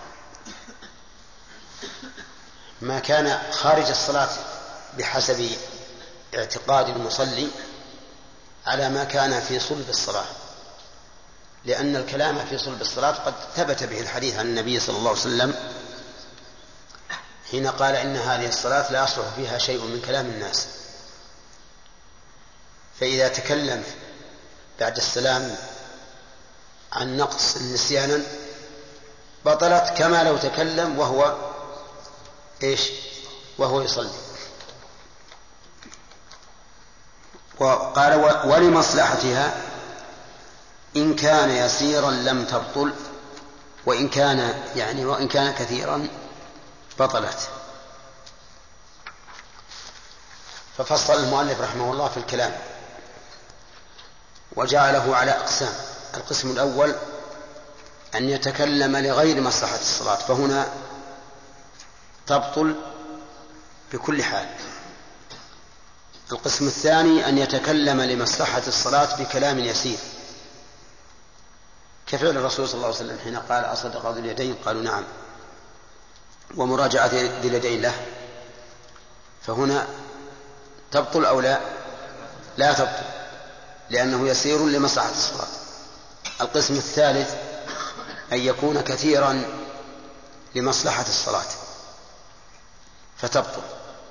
R: ما كان خارج الصلاة بحسب اعتقاد المصلي على ما كان في صلب الصلاة، لأن الكلام في صلب الصلاة قد ثبت به الحديث عن النبي صلى الله عليه وسلم حين قال إن هذه الصلاة لا يصلح فيها شيء من كلام الناس. فإذا تكلم بعد السلام عن نقص نسيانا بطلت كما لو تكلم وهو إيش وهو يصلي. وقال ولمصلحتها إن كان يسيرا لم تبطل وإن كان يعني وإن كان كثيرا بطلت. ففصل المؤلف رحمه الله في الكلام وجعله على أقسام. القسم الأول أن يتكلم لغير مصلحة الصلاة، فهنا تبطل بكل حال القسم الثاني أن يتكلم لمصلحة الصلاة بكلام يسير كفعل الرسول صلى الله عليه وسلم حين قال أصدق ذو اليدين؟ قالوا نعم. ومراجعة ذي اليدين له، فهنا تبطل أو لا؟ لا تبطل، لأنه يسير لمصلحة الصلاة. القسم الثالث أن يكون كثيرا لمصلحة الصلاة فتبطل.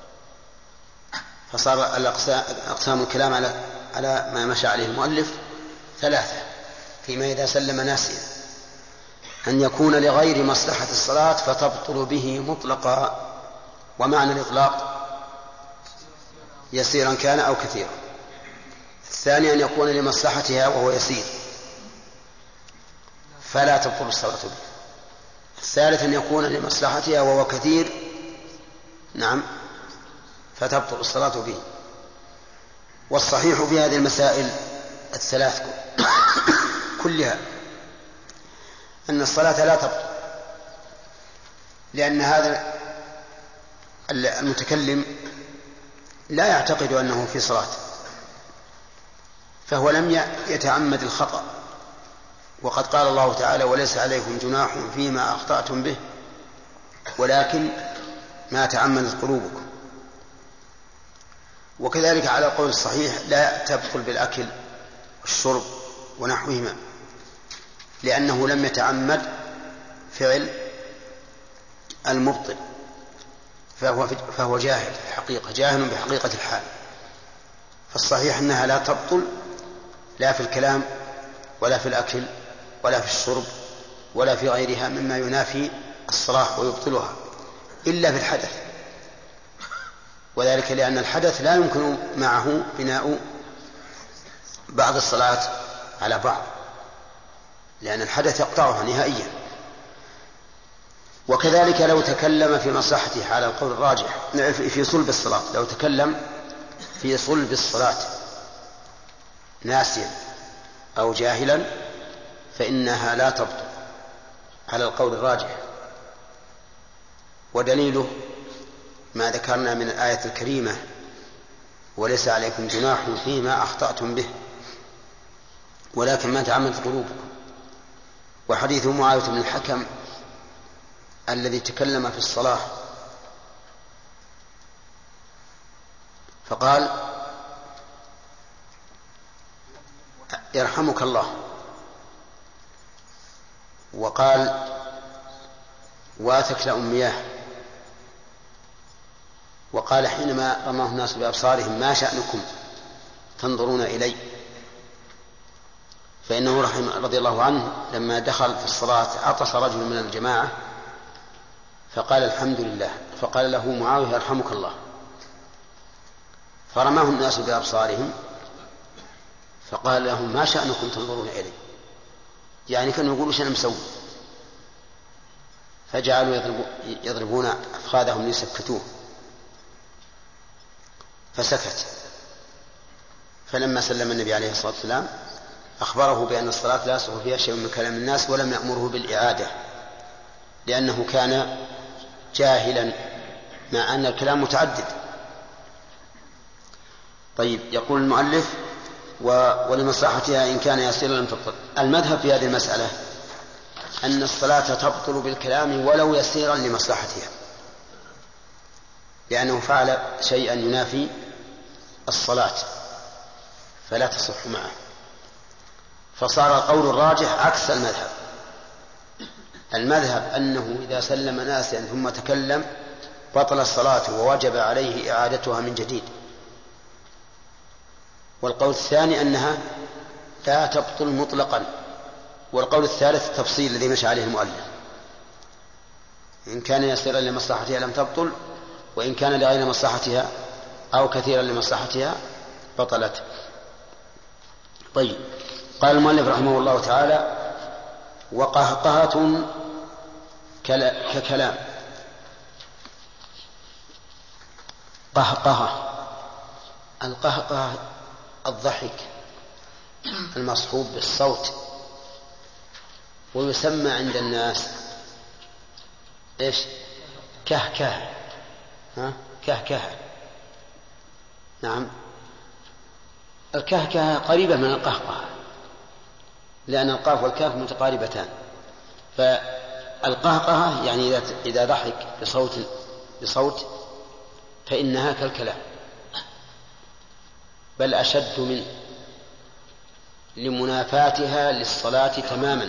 R: فصار أقسام الكلام على على ما مشى عليه المؤلف ثلاثة فيما إذا سلم ناسيا: أن يكون لغير مصلحة الصلاة فتبطل به مطلقا، ومعنى الإطلاق يسيرا كان أو كثيرا. الثاني أن يكون لمصلحتها وهو يسير فلا تبطل الصلاة به. الثالث أن يكون لمصلحتها وهو كثير، نعم، فتبطل الصلاة به. والصحيح في هذه المسائل الثلاث كلها أن الصلاة لا تبطل، لأن هذا المتكلم لا يعتقد أنه في صلاة، فهو لم يتعمد الخطأ. وقد قال الله تعالى: وليس عليكم جناح فيما أخطأتم به ولكن ما تعمدت قلوبكم. وكذلك على القول الصحيح لا تبطل بالأكل والشرب ونحوهما، لأنه لم يتعمد فعل المبطل، فهو, فهو جاهل حقيقة جاهل بحقيقة الحال. فالصحيح أنها لا تبطل لا في الكلام ولا في الأكل ولا في الشرب ولا في غيرها مما ينافي الصلاة ويبطلها، إلا في الحدث، وذلك لأن الحدث لا يمكن معه بناء بعض الصلاة على بعض، لأن الحدث يقطعها نهائيا. وكذلك لو تكلم في مصلحته على القول الراجح في صلب الصلاة، لو تكلم في صلب الصلاة ناسيا أو جاهلا فإنها لا تبطل على القول الراجح. ودليله ما ذكرنا من الآية الكريمة: وليس عليكم جناح فيما أخطأتم به ولكن ما تعمدت قلوبكم. وحديث معاوية بن الحكم الذي تكلم في الصلاة فقال: يرحمك الله، وقال: واتك لأمياه، وقال حينما رماه الناس بأبصارهم: ما شأنكم تنظرون إلي؟ فإنه رحمه رضي الله عنه لما دخل في الصلاة عطس رجل من الجماعة فقال: الحمد لله، فقال له معاوية: يرحمك الله. فرماه الناس بأبصارهم فقال لهم: ما شأنكم تنظرون إلي؟ يعني كانوا يقولوا: شأن مسوي. فجعلوا يضربون أفخاذهم ليسكتوه فسكت. فلما سلم النبي عليه الصلاة والسلام أخبره بأن الصلاة لا يصح فيها شيء من كلام الناس، ولم يأمره بالإعادة لأنه كان جاهلا مع أن الكلام متعدد. طيب، يقول المؤلف: ولمصلحتها إن كان يسيرا لم تبطل. المذهب في هذه المسألة أن الصلاة تبطل بالكلام ولو يسيرا لمصلحتها، لأنه فعل شيئا ينافي الصلاة فلا تصح معه. فصار القول الراجح عكس المذهب. المذهب أنه إذا سلم ناسيا ثم تكلم بطل الصلاة ووجب عليه إعادتها من جديد. والقول الثاني أنها لا تبطل مطلقا. والقول الثالث التفصيل الذي مشى عليه المؤلف: إن كان يسيرا لمصلحتها لم تبطل، وإن كان لغير مصلحتها أو كثيرا لمصلحتها بطلت. طيب، قال المؤلف رحمه الله تعالى: وقهقهة ككلام. قهقهة، القهقهة الضحك المصحوب بالصوت، ويسمى عند الناس ايش؟ كهكه. ها؟ كهكه. نعم، الكهكهة قريبة من القهقهة، لأن القاف والكاف متقاربتان. فالقهقهة يعني إذا ضحك بصوت بصوت فإنها كالكلام، بل أشد منه لمنافاتها للصلاة تماما،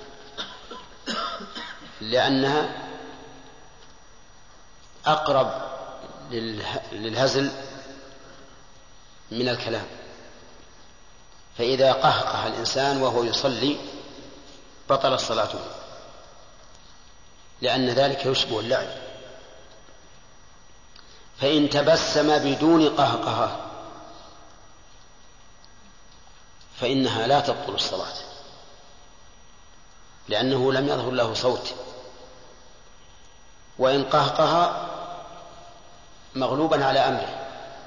R: لأنها أقرب للهزل من الكلام. فإذا قهقه الإنسان وهو يصلي بطل صلاته، لأن ذلك يشبه اللعب. فإن تبسم بدون قهقهة فإنها لا تبطل الصلاة، لأنه لم يظهر له صوت. وإن قهقه مغلوبا على أمره،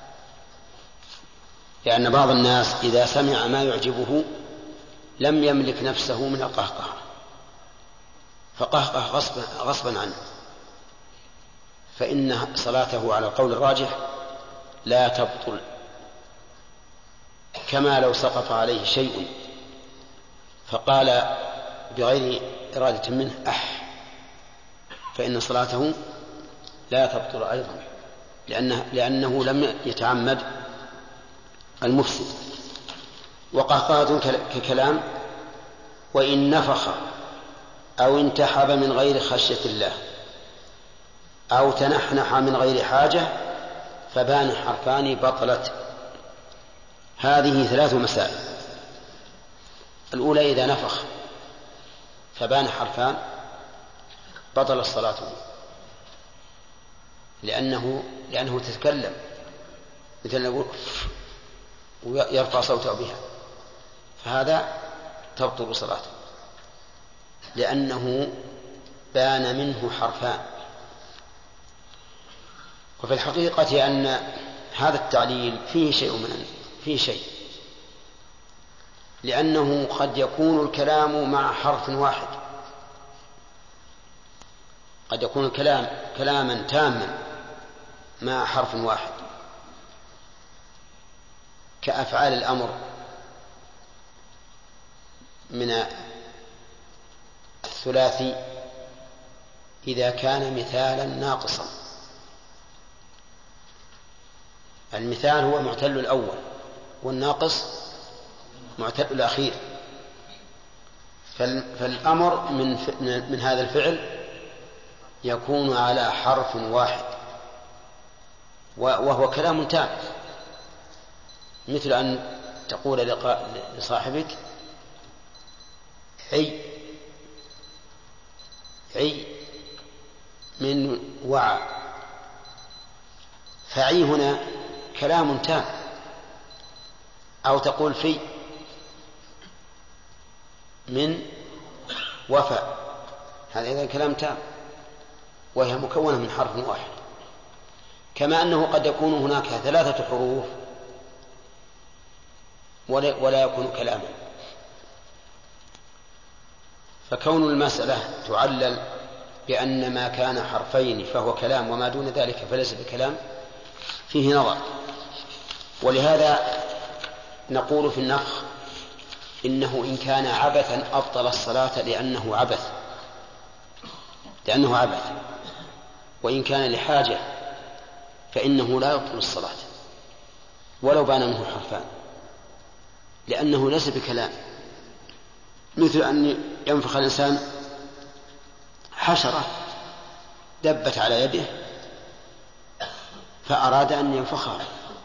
R: لأن بعض الناس إذا سمع ما يعجبه لم يملك نفسه من القهقه، فقهقه غصبا, غصبا عنه، فإن صلاته على القول الراجح لا تبطل، كما لو سقط عليه شيء فقال بغير إرادة منه أح، فإن صلاته لا تبطل أيضا، لأنه, لأنه لم يتعمد المفسد. وقهقهة ككلام. وإن نفخ أو انتحب من غير خشية الله أو تنحنح من غير حاجة فبان حرفان بطلت. هذه ثلاث مسائل. الأولى إذا نفخ فبان حرفان بطل الصلاة، لأنه لأنه تتكلم، مثل يقول ويرفع صوته بها، فهذا تبطل صلاته، لأنه بان منه حرفان. وفي الحقيقة أن هذا التعليل فيه شيء من فيه شيء، لأنه قد يكون الكلام مع حرف واحد، قد يكون الكلام كلاما تاما مع حرف واحد، كأفعال الأمر من الثلاثي إذا كان مثالا ناقصا. المثال هو معتل الأول، والناقص معتل الأخير. فالأمر من, من هذا الفعل يكون على حرف واحد وهو كلام تام، مثل أن تقول لصاحبك عي عي من وعى، فعي هنا كلام تام. أو تقول في من وفى، هذا إذا كلام تام، وهي مكونة من حرف واحد. كما أنه قد يكون هناك ثلاثة حروف ولا, ولا يكون كلاما. فكون المسألة تعلل بأن ما كان حرفين فهو كلام وما دون ذلك فليس بكلام فيه نظر. ولهذا نقول في النفخ إنه إن كان عبثا أبطل الصلاة لأنه عبث لأنه عبث وإن كان لحاجة فإنه لا يبطل الصلاة ولو بان منه حرفان، لأنه ليس بكلام. مثل أن ينفخ الإنسان حشرة دبت على يده فأراد أن ينفخها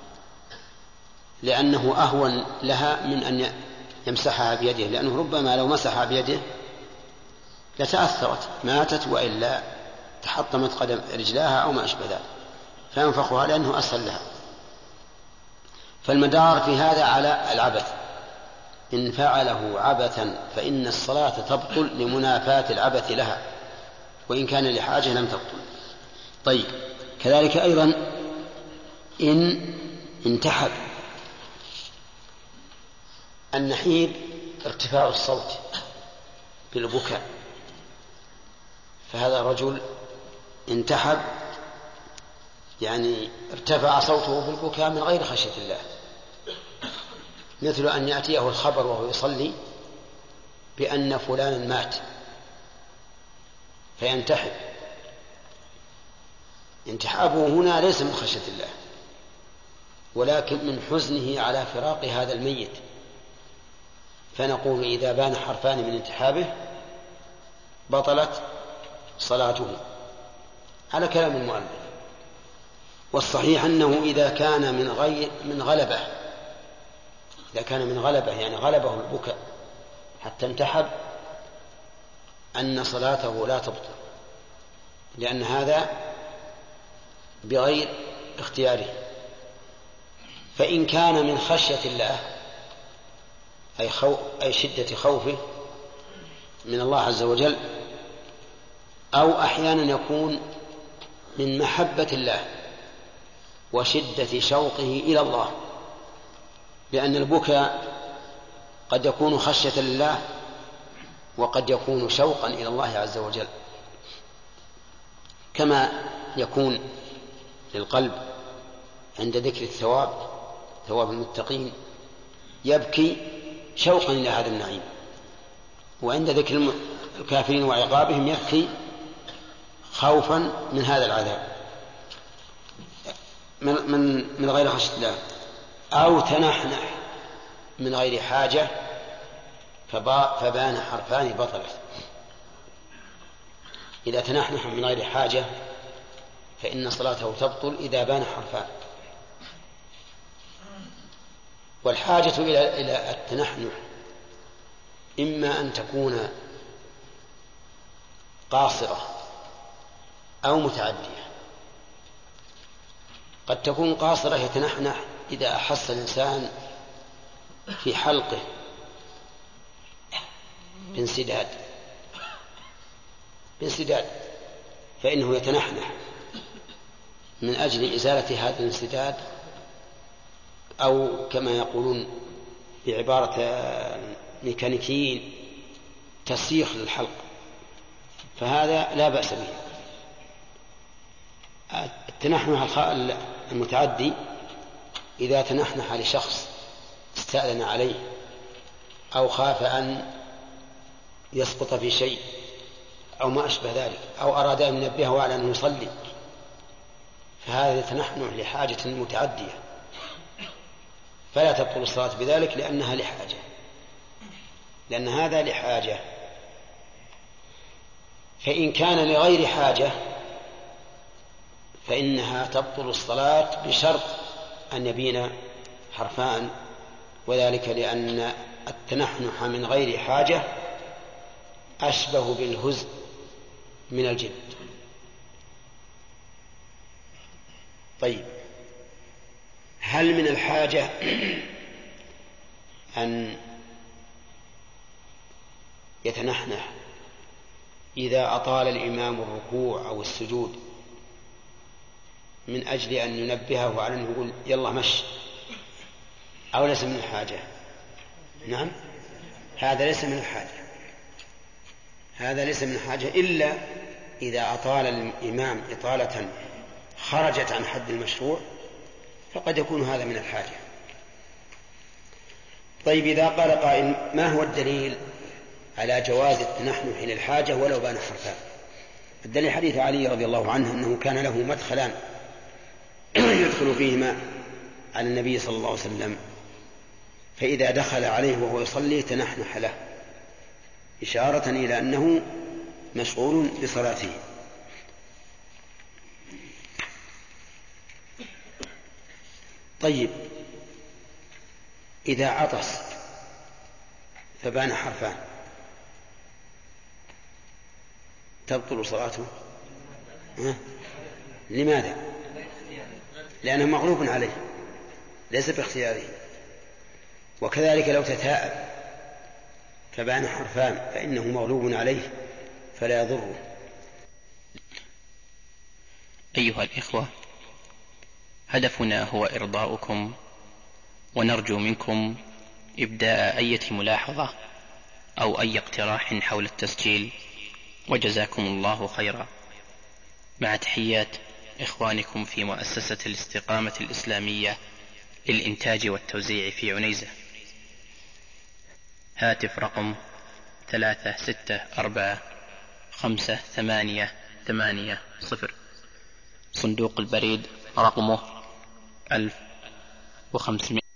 R: لأنه أهون لها من أن يمسحها بيده، لأنه ربما لو مسحها بيده لتأثرت ماتت وإلا تحطمت قدم رجلاها أو ما أشبه ذلك، فينفخها لأنه أسهل لها. فالمدار في هذا على العبث، إن فعله عبثا فإن الصلاة تبطل لمنافاة العبث لها، وإن كان لحاجة لم تبطل. طيب، كذلك أيضا إن انتحب. النحيب ارتفاع الصوت بالبكاء، فهذا رجل انتحب يعني ارتفع صوته بالبكاء من غير خشية الله، مثل أن يأتيه الخبر وهو يصلي بأن فلان مات فينتحب. انتحابه هنا ليس من خشية الله ولكن من حزنه على فراق هذا الميت، فنقول إذا بان حرفان من انتحابه بطلت صلاته على كلام المؤلف. والصحيح أنه إذا كان من غير من غلبة إذا كان من غلبة يعني غلبه البكاء حتى انتحب أن صلاته لا تبطل، لأن هذا بغير اختياره. فإن كان من خشية الله أي, خو... أي شدة خوفه من الله عز وجل، أو أحيانا يكون من محبة الله وشدة شوقه إلى الله، لأن البكاء قد يكون خشية لله وقد يكون شوقا إلى الله عز وجل، كما يكون للقلب عند ذكر الثواب ثواب المتقين يبكي شوقا إلى هذا النعيم، وعند ذكر الكافرين وعقابهم يبكي خوفا من هذا العذاب من, من, من غير خشية الله. أو تنحنح من غير حاجة فبان حرفان بطلت. إذا تنحنح من غير حاجة فإن صلاته تبطل إذا بان حرفان. والحاجة إلى إلى التنحنح إما أن تكون قاصرة أو متعدية. قد تكون قاصرة يتنحنح إذا أحس الإنسان في حلقه بانسداد بانسداد فإنه يتنحنح من أجل إزالة هذا الانسداد، أو كما يقولون بعبارة ميكانيكيين تسييخ للحلق، فهذا لا بأس به. التنحنح المتعدي إذا تنحنح لشخص استأذن عليه أو خاف أن يسقط في شيء أو ما أشبه ذلك، أو أراد أن ينبهه على أن يصلي، فهذا يتنحنح لحاجة متعدية فلا تبطل الصلاة بذلك لأنها لحاجة لأن هذا لحاجة. فإن كان لغير حاجة فإنها تبطل الصلاة بشرط أن يبين حرفان، وذلك لأن التنحنح من غير حاجة أشبه بالهزء من الجد. طيب، هل من الحاجة أن يتنحنح إذا أطال الإمام الركوع أو السجود من أجل أن ينبهه على أن يقول يلا مش، أو ليس من الحاجة؟ نعم، هذا ليس من الحاجة هذا ليس من الحاجة إلا إذا أطال الإمام إطالة خرجت عن حد المشروع فقد يكون هذا من الحاجة. طيب، إذا قال قائل ما هو الدليل على جواز التنحنح للحاجة ولو بان حرفان؟ الدليل حديث علي رضي الله عنه أنه كان له مدخلان يدخل فيهما على النبي صلى الله عليه وسلم، فإذا دخل عليه وهو يصلي تنحنح له إشارة إلى أنه مشغول بصلاته. طيب، إذا عطس فبان حرفان تبطل صلاته؟ لماذا؟ لأنه مغلوب عليه ليس باختياره. وكذلك لو تثاءب فبان حرفان فإنه مغلوب عليه فلا يضره.
A: أيها الإخوة، هدفنا هو إرضاؤكم، ونرجو منكم إبداء أي ملاحظة أو أي اقتراح حول التسجيل، وجزاكم الله خيرا. مع تحيات إخوانكم في مؤسسة الاستقامة الإسلامية للإنتاج والتوزيع في عنيزة. هاتف رقم ثلاثة ستة أربعة خمسة ثمانية ثمانية صفر. صندوق البريد رقمه ألف وخمسمائة.